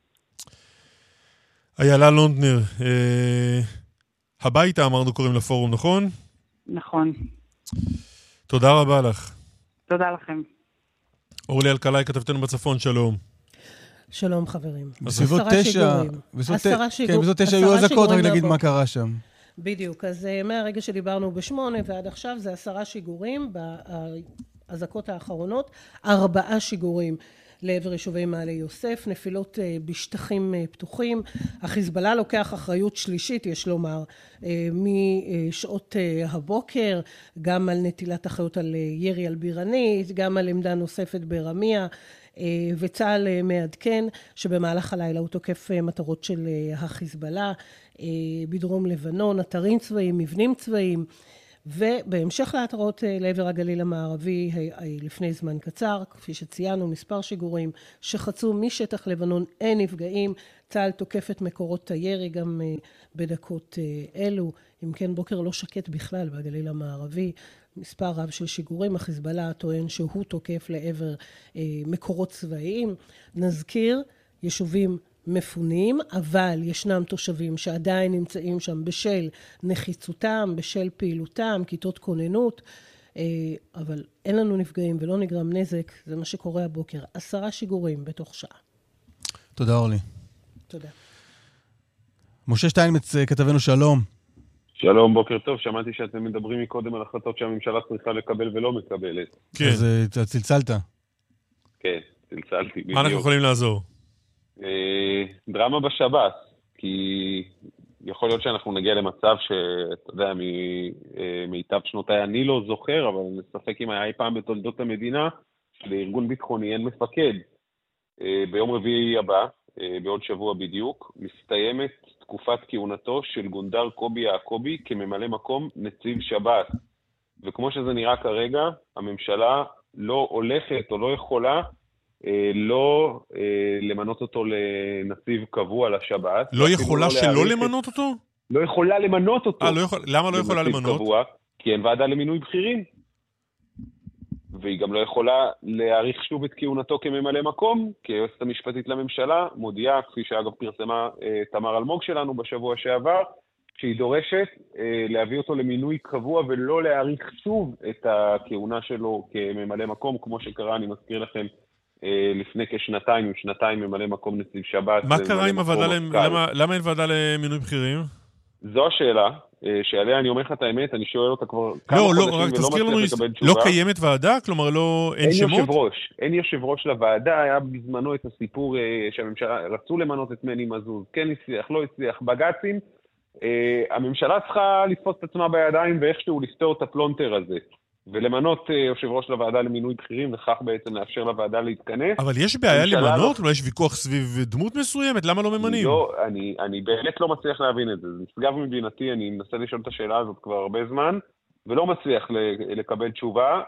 איילה לונדנר, הביתה אמרנו קוראים לפורום, נכון? נכון. תודה רבה לך. תודה לכם. אורלי אלקלעי, כתבתנו בצפון, שלום. שלום חברים. בסביבות תשע, בסביבות תשע היו אזעקות, רק נגיד מה קרה שם. בדיוק, אז מהרגע שדיברנו בשמונה ועד עכשיו זה עשרה שיגורים, באזעקות האחרונות, ארבעה שיגורים. לעבר יישובי מעלה יוסף, נפילות בשטחים פתוחים. החיזבאללה לוקח אחריות שלישית, יש לומר, משעות הבוקר, גם על נטילת אחריות על ירי על בירנית, גם על עמדה נוספת ברמיה, וצה"ל מעדכן שבמהלך הלילה הוא תוקף מטרות של החיזבאללה, בדרום לבנון, אתרים צבאיים, מבנים צבאיים, ובהמשך להתראות לעבר הגליל המערבי לפני זמן קצר, כפי שציינו, מספר שיגורים שחצו משטח לבנון, אין נפגעים, צה"ל תוקף את מקורות הירי גם בדקות אלו, אם כן בוקר לא שקט בכלל בגליל המערבי, מספר רב של שיגורים, החיזבאללה טוען שהוא תוקף לעבר מקורות צבאיים, נזכיר יישובים מפונים, אבל ישנם תושבים שעדיין נמצאים שם בשל נחיצותם, בשל פעילותם, כיתות כוננות, אבל אין לנו נפגעים ולא נגרם נזק, זה מה שקורה הבוקר. עשרה שיגורים בתוך שעה. תודה אורלי. תודה. משה שטיינמץ, כתבנו שלום. שלום, בוקר טוב. שמעתי שאתם מדברים מקודם על החלטות שהממשלה צריכה לקבל ולא מקבלת. כן. אז צלצלת. כן, צלצלתי. מה אנחנו יכולים לעזור? דרמה בשב"ס, כי יכול להיות שאנחנו נגיע למצב שאתה יודע, מיטב שנותיי אני לא זוכר, אבל אני ספק אם היה אי פעם בתולדות המדינה, שלארגון ביטחוני אין מפקד. ביום רביעי הבא, בעוד שבוע בדיוק, מסתיימת תקופת כהונתו של גונדר קובי יעקובי כממלא מקום נציב שב"ס. וכמו שזה נראה כרגע, הממשלה לא הולכת או לא יכולה לא למנות אותו לנציב קבוע לשב"ס. לא יכולה שלא למנות אותו? לא יכולה למנות אותו. למה לא יכולה למנות? כי אין ועדה למינוי בכירים. והיא גם לא יכולה להאריך שוב את כהונתו כממלא מקום, כי היועצת המשפטית לממשלה מודיעה, כפי שאגב פרסמה אה, תמר אלמוג שלנו בשבוע שעבר, שהיא דורשת אה, להביא אותו למינוי קבוע ולא להאריך שוב את הכהונה שלו כממלא מקום, כמו שקרה, אני מזכיר לכם, אה, לפני כשנתיים, עם שנתיים ממלא מקום נציב שב"ס. מה קרה עם הוועדה, למה, למה אין ועדה למינוי בכירים? זו השאלה, שעליה אני אומר לך את האמת, אני שואל אותה כבר כמה לא, חודשים לא, רק ולא תזכיר לנו, מצליח לקבל תשובה. לא קיימת ועדה? כלומר, לא, אין, אין שמות? יושב ראש, אין יושב ראש לוועדה, היה בזמנו את הסיפור שהממשלה רצו למנות את מני מזוז, כן הצליח, לא הצליח, בג"צים. הממשלה צריכה לתפוס את עצמה בידיים ואיכשהו לפתור את הפלונטר הזה. ולמנות יושב ראש לוועדה למינוי בכירים, וכך בעצם לאפשר לוועדה להתכנס. אבל יש בעיה למנות? אולי יש ויכוח סביב דמות מסוימת? למה לא ממנים? לא, אני, אני באמת לא מצליח להבין את זה. זה נשגב מבינתי, אני מנסה לשאול את השאלה הזאת כבר הרבה זמן, ולא מצליח לקבל תשובה.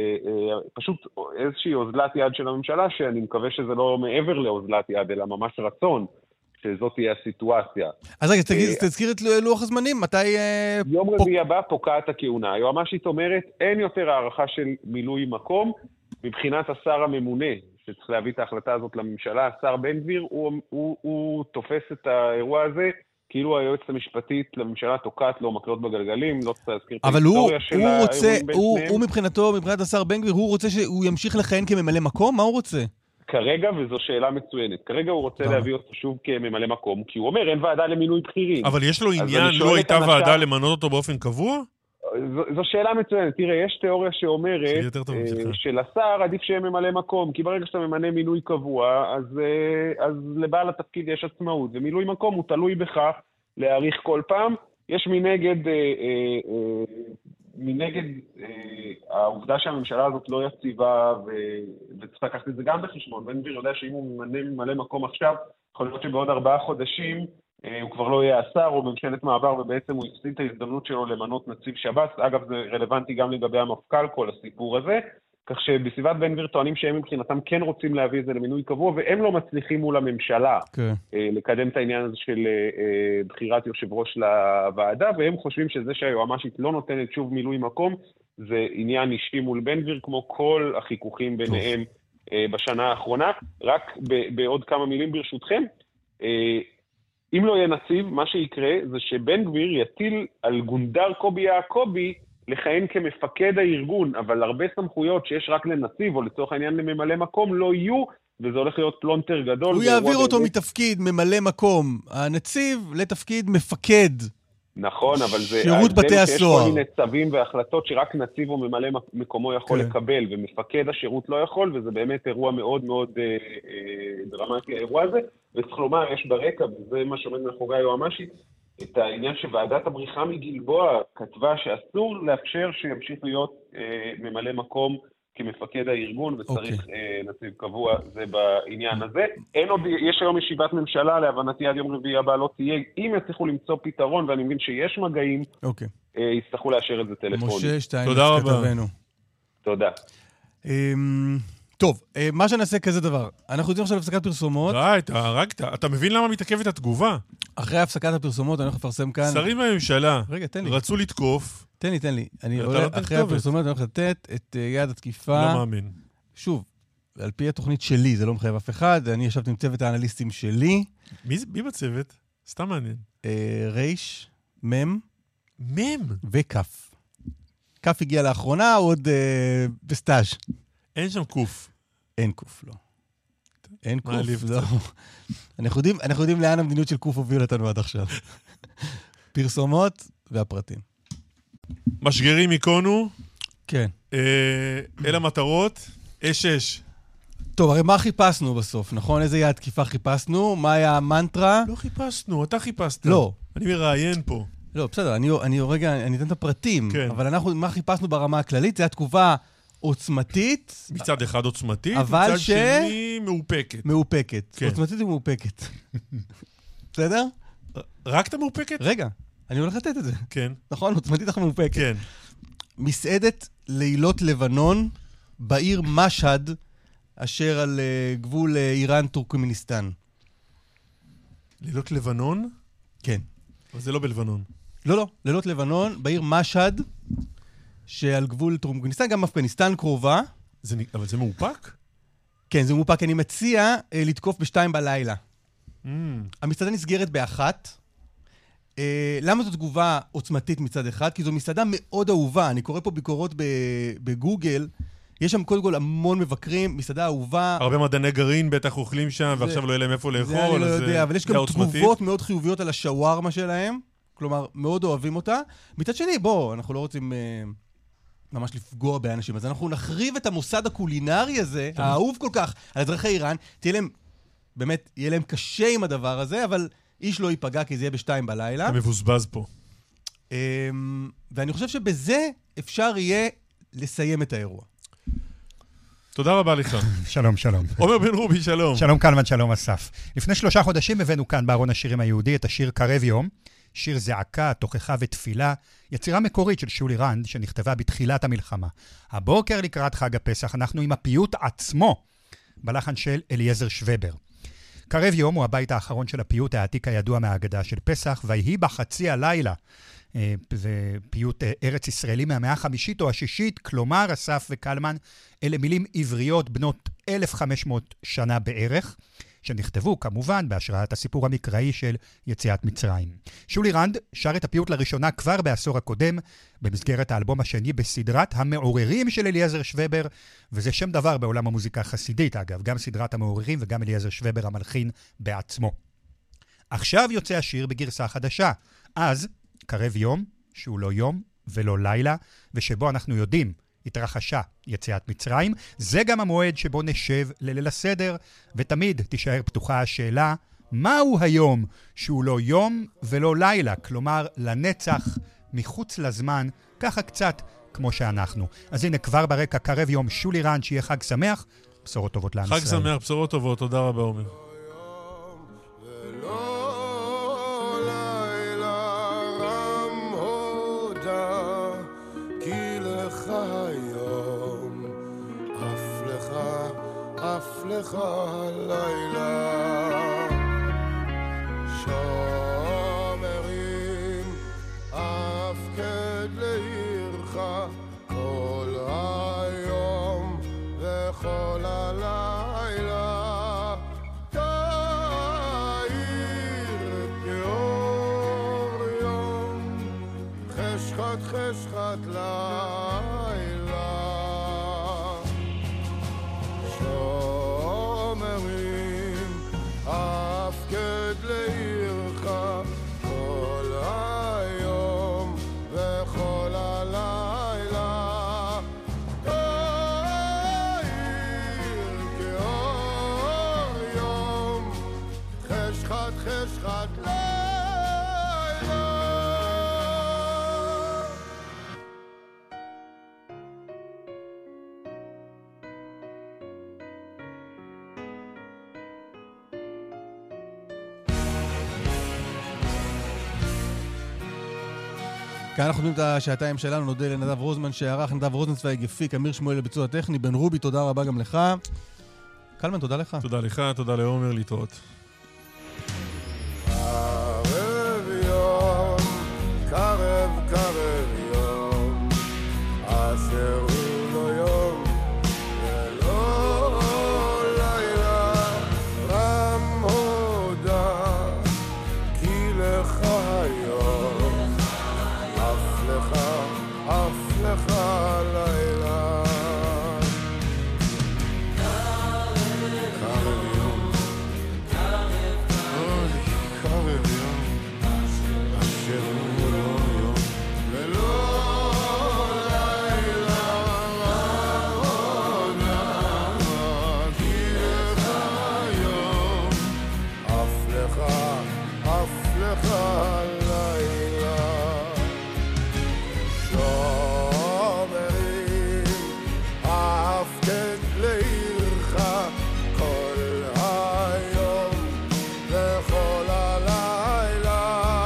פשוט איזושהי אוזלת יד של הממשלה, שאני מקווה שזה לא מעבר לאוזלת יד, אלא ממש רצון. שזאת תהיה הסיטואציה. אז רגע, תזכיר את לוח הזמנים, מתי... יום רביעי הבא פוקעת הכהונה. היועמ"שית אומרת, אין יותר הערכה של מילוי מקום, מבחינת השר הממונה, שצריך להביא את ההחלטה הזאת לממשלה, השר בן גביר, הוא, הוא, הוא תופס את האירוע הזה, כאילו היועצת המשפטית לממשלה תוקעת לו מקלות בגלגלים, לא צריך להזכיר את ההיסטוריה של האירועים בין שניהם. אבל הוא, הוא מבחינתו, מבחינת השר בן גביר, הוא רוצה שהוא ימשיך לכהן כממלא מקום? מה הוא רוצה? כרגע, וזו שאלה מצוינת, כרגע הוא רוצה להביא אותו שוב כממלא מקום, כי הוא אומר, אין ועדה למינוי בכירים. אבל יש לו עניין, לא הייתה ועדה למנות אותו באופן קבוע? זו, זו שאלה מצוינת. תראה, יש תיאוריה שאומרת שלשר עדיף שיהיה ממלא מקום, כי ברגע שאתה ממנה מינוי קבוע, אז, אז לבעל התפקיד יש עצמאות, ומילוי מקום הוא תלוי בכך להאריך כל פעם. יש מנגד... אה, אה, אה, מנגד אה, העובדה שהממשלה הזאת לא יציבה ו- וצריך לקחת את זה גם בחשבון. בן גביר יודע שאם הוא ממנה ממלא מקום עכשיו, יכול להיות שבעוד ארבעה חודשים אה, הוא כבר לא יהיה השר או ממשלת מעבר, ובעצם הוא יפסיד את ההזדמנות שלו למנות נציב שב"ס. אגב, זה רלוונטי גם לגבי המפכ"ל, כל הסיפור הזה. כך שבסביבת בן גביר טוענים שהם מבחינתם כן רוצים להביא את זה למינוי קבוע, והם לא מצליחים מול הממשלה okay. לקדם את העניין הזה של בחירת יושב ראש לוועדה, והם חושבים שזה שהיועמ"שית לא נותנת שוב מילוי מקום, זה עניין אישי מול בן גביר, כמו כל החיכוכים ביניהם טוב. בשנה האחרונה. רק בעוד כמה מילים ברשותכם, אם לא יהיה נציב, מה שיקרה זה שבן גביר יטיל על גונדר קובי יעקבי, לכהן כמפקד הארגון, אבל הרבה סמכויות שיש רק לנציב, או לצורך העניין לממלא מקום, לא יהיו, וזה הולך להיות פלונטר גדול. הוא יעביר אותו באמת... מתפקיד ממלא מקום הנציב לתפקיד מפקד. נכון, אבל זה... שירות בתי הסוהר. יש כל מיני צווים והחלטות שרק נציב או ממלא מקומו יכול כן. לקבל, ומפקד השירות לא יכול, וזה באמת אירוע מאוד מאוד אה, אה, דרמטי, האירוע הזה, וצריך לומר, יש ברקע, וזה מה שעומד מאחורי היועמ"שית, את העניין שוועדת הבריחה מגלבוע כתבה שאסור לאפשר שימשיך להיות אה, ממלא מקום כמפקד הארגון, וצריך okay. אה, נציב קבוע, זה בעניין הזה. אין עוד, יש היום ישיבת ממשלה, להבנתי עד יום רביעי הבא לא תהיה, אם יצליחו למצוא פתרון, ואני מבין שיש מגעים, okay. אה, יצטרכו לאשר את זה טלפונית. משה שטיינץ כתבנו. תודה. טוב, מה שנעשה כזה דבר, אנחנו יודעים עכשיו הפסקת פרסומות. די, אתה הרגת, אתה מבין למה מתעכבת התגובה? אחרי הפסקת הפרסומות, אני הולך לפרסם כאן... שרים בממשלה, רגע, תן לי. רצו לתקוף. תן לי, תן לי. אני הולך, אחרי הפרסומות, אני הולך לתת את יעד התקיפה... לא מאמין. שוב, על פי התוכנית שלי, זה לא מחייב אף אחד, אני ישבתי עם צוות האנליסטים שלי. מי, מי בצוות? סתם מעניין. רייש, מם. מם? וכף. כף הגיע לאחרונה, עוד בסטאז'. אין שם קוף. אין קוף, לא. אין קוף, לא. אנחנו יודעים, אנחנו יודעים לאן המדיניות של קוף הוביל אותנו עד עכשיו. פרסומות והפרטים. משגרים מיקונו. כן. אל המטרות. אש אש. טוב, הרי מה חיפשנו בסוף, נכון? איזה יעד תקיפה חיפשנו? מה היה המנטרה? לא חיפשנו, אתה חיפשת. לא. אני מראיין פה. לא, בסדר, אני, אני רגע, אני אתן את הפרטים. כן. אבל אנחנו, מה חיפשנו ברמה הכללית? זה התקופה עוצמתית. מצד אחד עוצמתית, מצד ש... שני מאופקת. מאופקת. כן. עוצמתית ומאופקת. בסדר? רק אתה מאופקת? רגע, אני הולך לתת את זה. כן. נכון, עוצמתית אך מאופקת. כן. מסעדת לילות לבנון בעיר משהד, אשר על uh, גבול uh, איראן-טורקמניסטן. לילות לבנון? כן. אבל זה לא בלבנון. לא, לא. לילות לבנון, בעיר משהד, שעל גבול טורקמניסטן, גם אפגניסטן קרובה. זה, אבל זה מאופק? כן, זה מאופק. אני מציע אה, לתקוף בשתיים בלילה. Mm. המסעדה נסגרת באחת. אה, למה זו תגובה עוצמתית מצד אחד? כי זו מסעדה מאוד אהובה. אני קורא פה ביקורות בגוגל. יש שם קודם כל המון מבקרים, מסעדה אהובה. הרבה מדעני גרעין בטח אוכלים שם, זה, ועכשיו לא יהיה להם איפה לאכול. זה אני לא יודע, אבל יש גם תגובות מאוד חיוביות על השווארמה שלהם. כלומר, מאוד אוהבים אותה. מצד שני, בוא, אנחנו לא רוצים... אה, ממש לפגוע באנשים. אז אנחנו נחריב את המוסד הקולינרי הזה, האהוב כל כך, על אזרחי איראן, תהיה להם, באמת, יהיה להם קשה עם הדבר הזה, אבל איש לא ייפגע, כי זה יהיה בשתיים בלילה. אתה מבוזבז פה. ואני חושב שבזה אפשר יהיה לסיים את האירוע. תודה רבה לך. שלום, שלום. עומר בן רובי, שלום. שלום קלמן, שלום אסף. לפני שלושה חודשים הבאנו כאן בארון השירים היהודי את השיר קרב יום, שיר זעקה, תוכחה ותפילה, יצירה מקורית של שולי רנד שנכתבה בתחילת המלחמה. הבוקר לקראת חג הפסח אנחנו עם הפיוט עצמו, בלחן של אליעזר שוובר. קרב יום הוא הבית האחרון של הפיוט העתיק הידוע מהאגדה של פסח, ויהי בחצי הלילה. זה פיוט ארץ ישראלי מהמאה החמישית או השישית, כלומר, אסף וקלמן, אלה מילים עבריות בנות אלף וחמש מאות שנה בערך, שנכתבו כמובן בהשראת הסיפור המקראי של יציאת מצרים. שולי רנד שר את הפיוט לראשונה כבר בעשור הקודם, במסגרת האלבום השני בסדרת המעוררים של אליעזר שוובר, וזה שם דבר בעולם המוזיקה החסידית אגב, גם סדרת המעוררים וגם אליעזר שוובר המלחין בעצמו. עכשיו יוצא השיר בגרסה חדשה, אז קרב יום, שהוא לא יום ולא לילה, ושבו אנחנו יודעים התרחשה יציאת מצרים, זה גם המועד שבו נשב לליל הסדר, ותמיד תישאר פתוחה השאלה, מהו היום שהוא לא יום ולא לילה, כלומר לנצח מחוץ לזמן, ככה קצת כמו שאנחנו. אז הנה כבר ברקע קרב יום שולי רנד, שיהיה חג שמח, בשורות טובות לעם ישראל. חג שמח, בשורות טובות, תודה רבה עומר. אף לך הלילה שומרים הפקד לעירך כל היום וכל הלילה תאיר כאור יום חשכת חשכת לילה הפקד לעירך כל היום וכל הלילה תאיר כאור יום חשכת חשכת לילה. כאן אנחנו נותנים את השעתיים שלנו, נודה לנדב רוזמן שערך, נדב רוזנצוויג הפיק, אמיר שמואל לביצוע הטכני, בן רובי, תודה רבה גם לך. קלמן, תודה לך. תודה לך, תודה לעומר, להתראות. קרב יום, קרב קרב יום, אשר הוא לא יום ולא לילה, רם הודה כי לך היום אף לך, אף לך לילה. קרב יום, אוי קרב יום, אשר הוא לא יום ולא לילה, רם הודה כי לך היום אף לך, אף לך לילה. שומרים הפקד לעירך כל היום וכל הלילה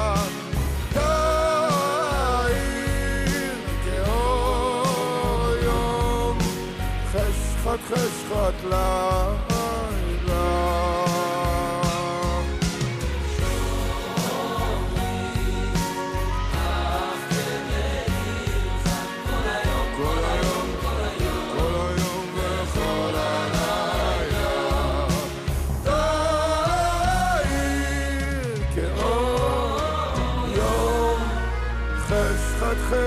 תאיר כאור יום חשכת חשכת לילה. שומרים הפקד לעירך כל היום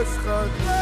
משחק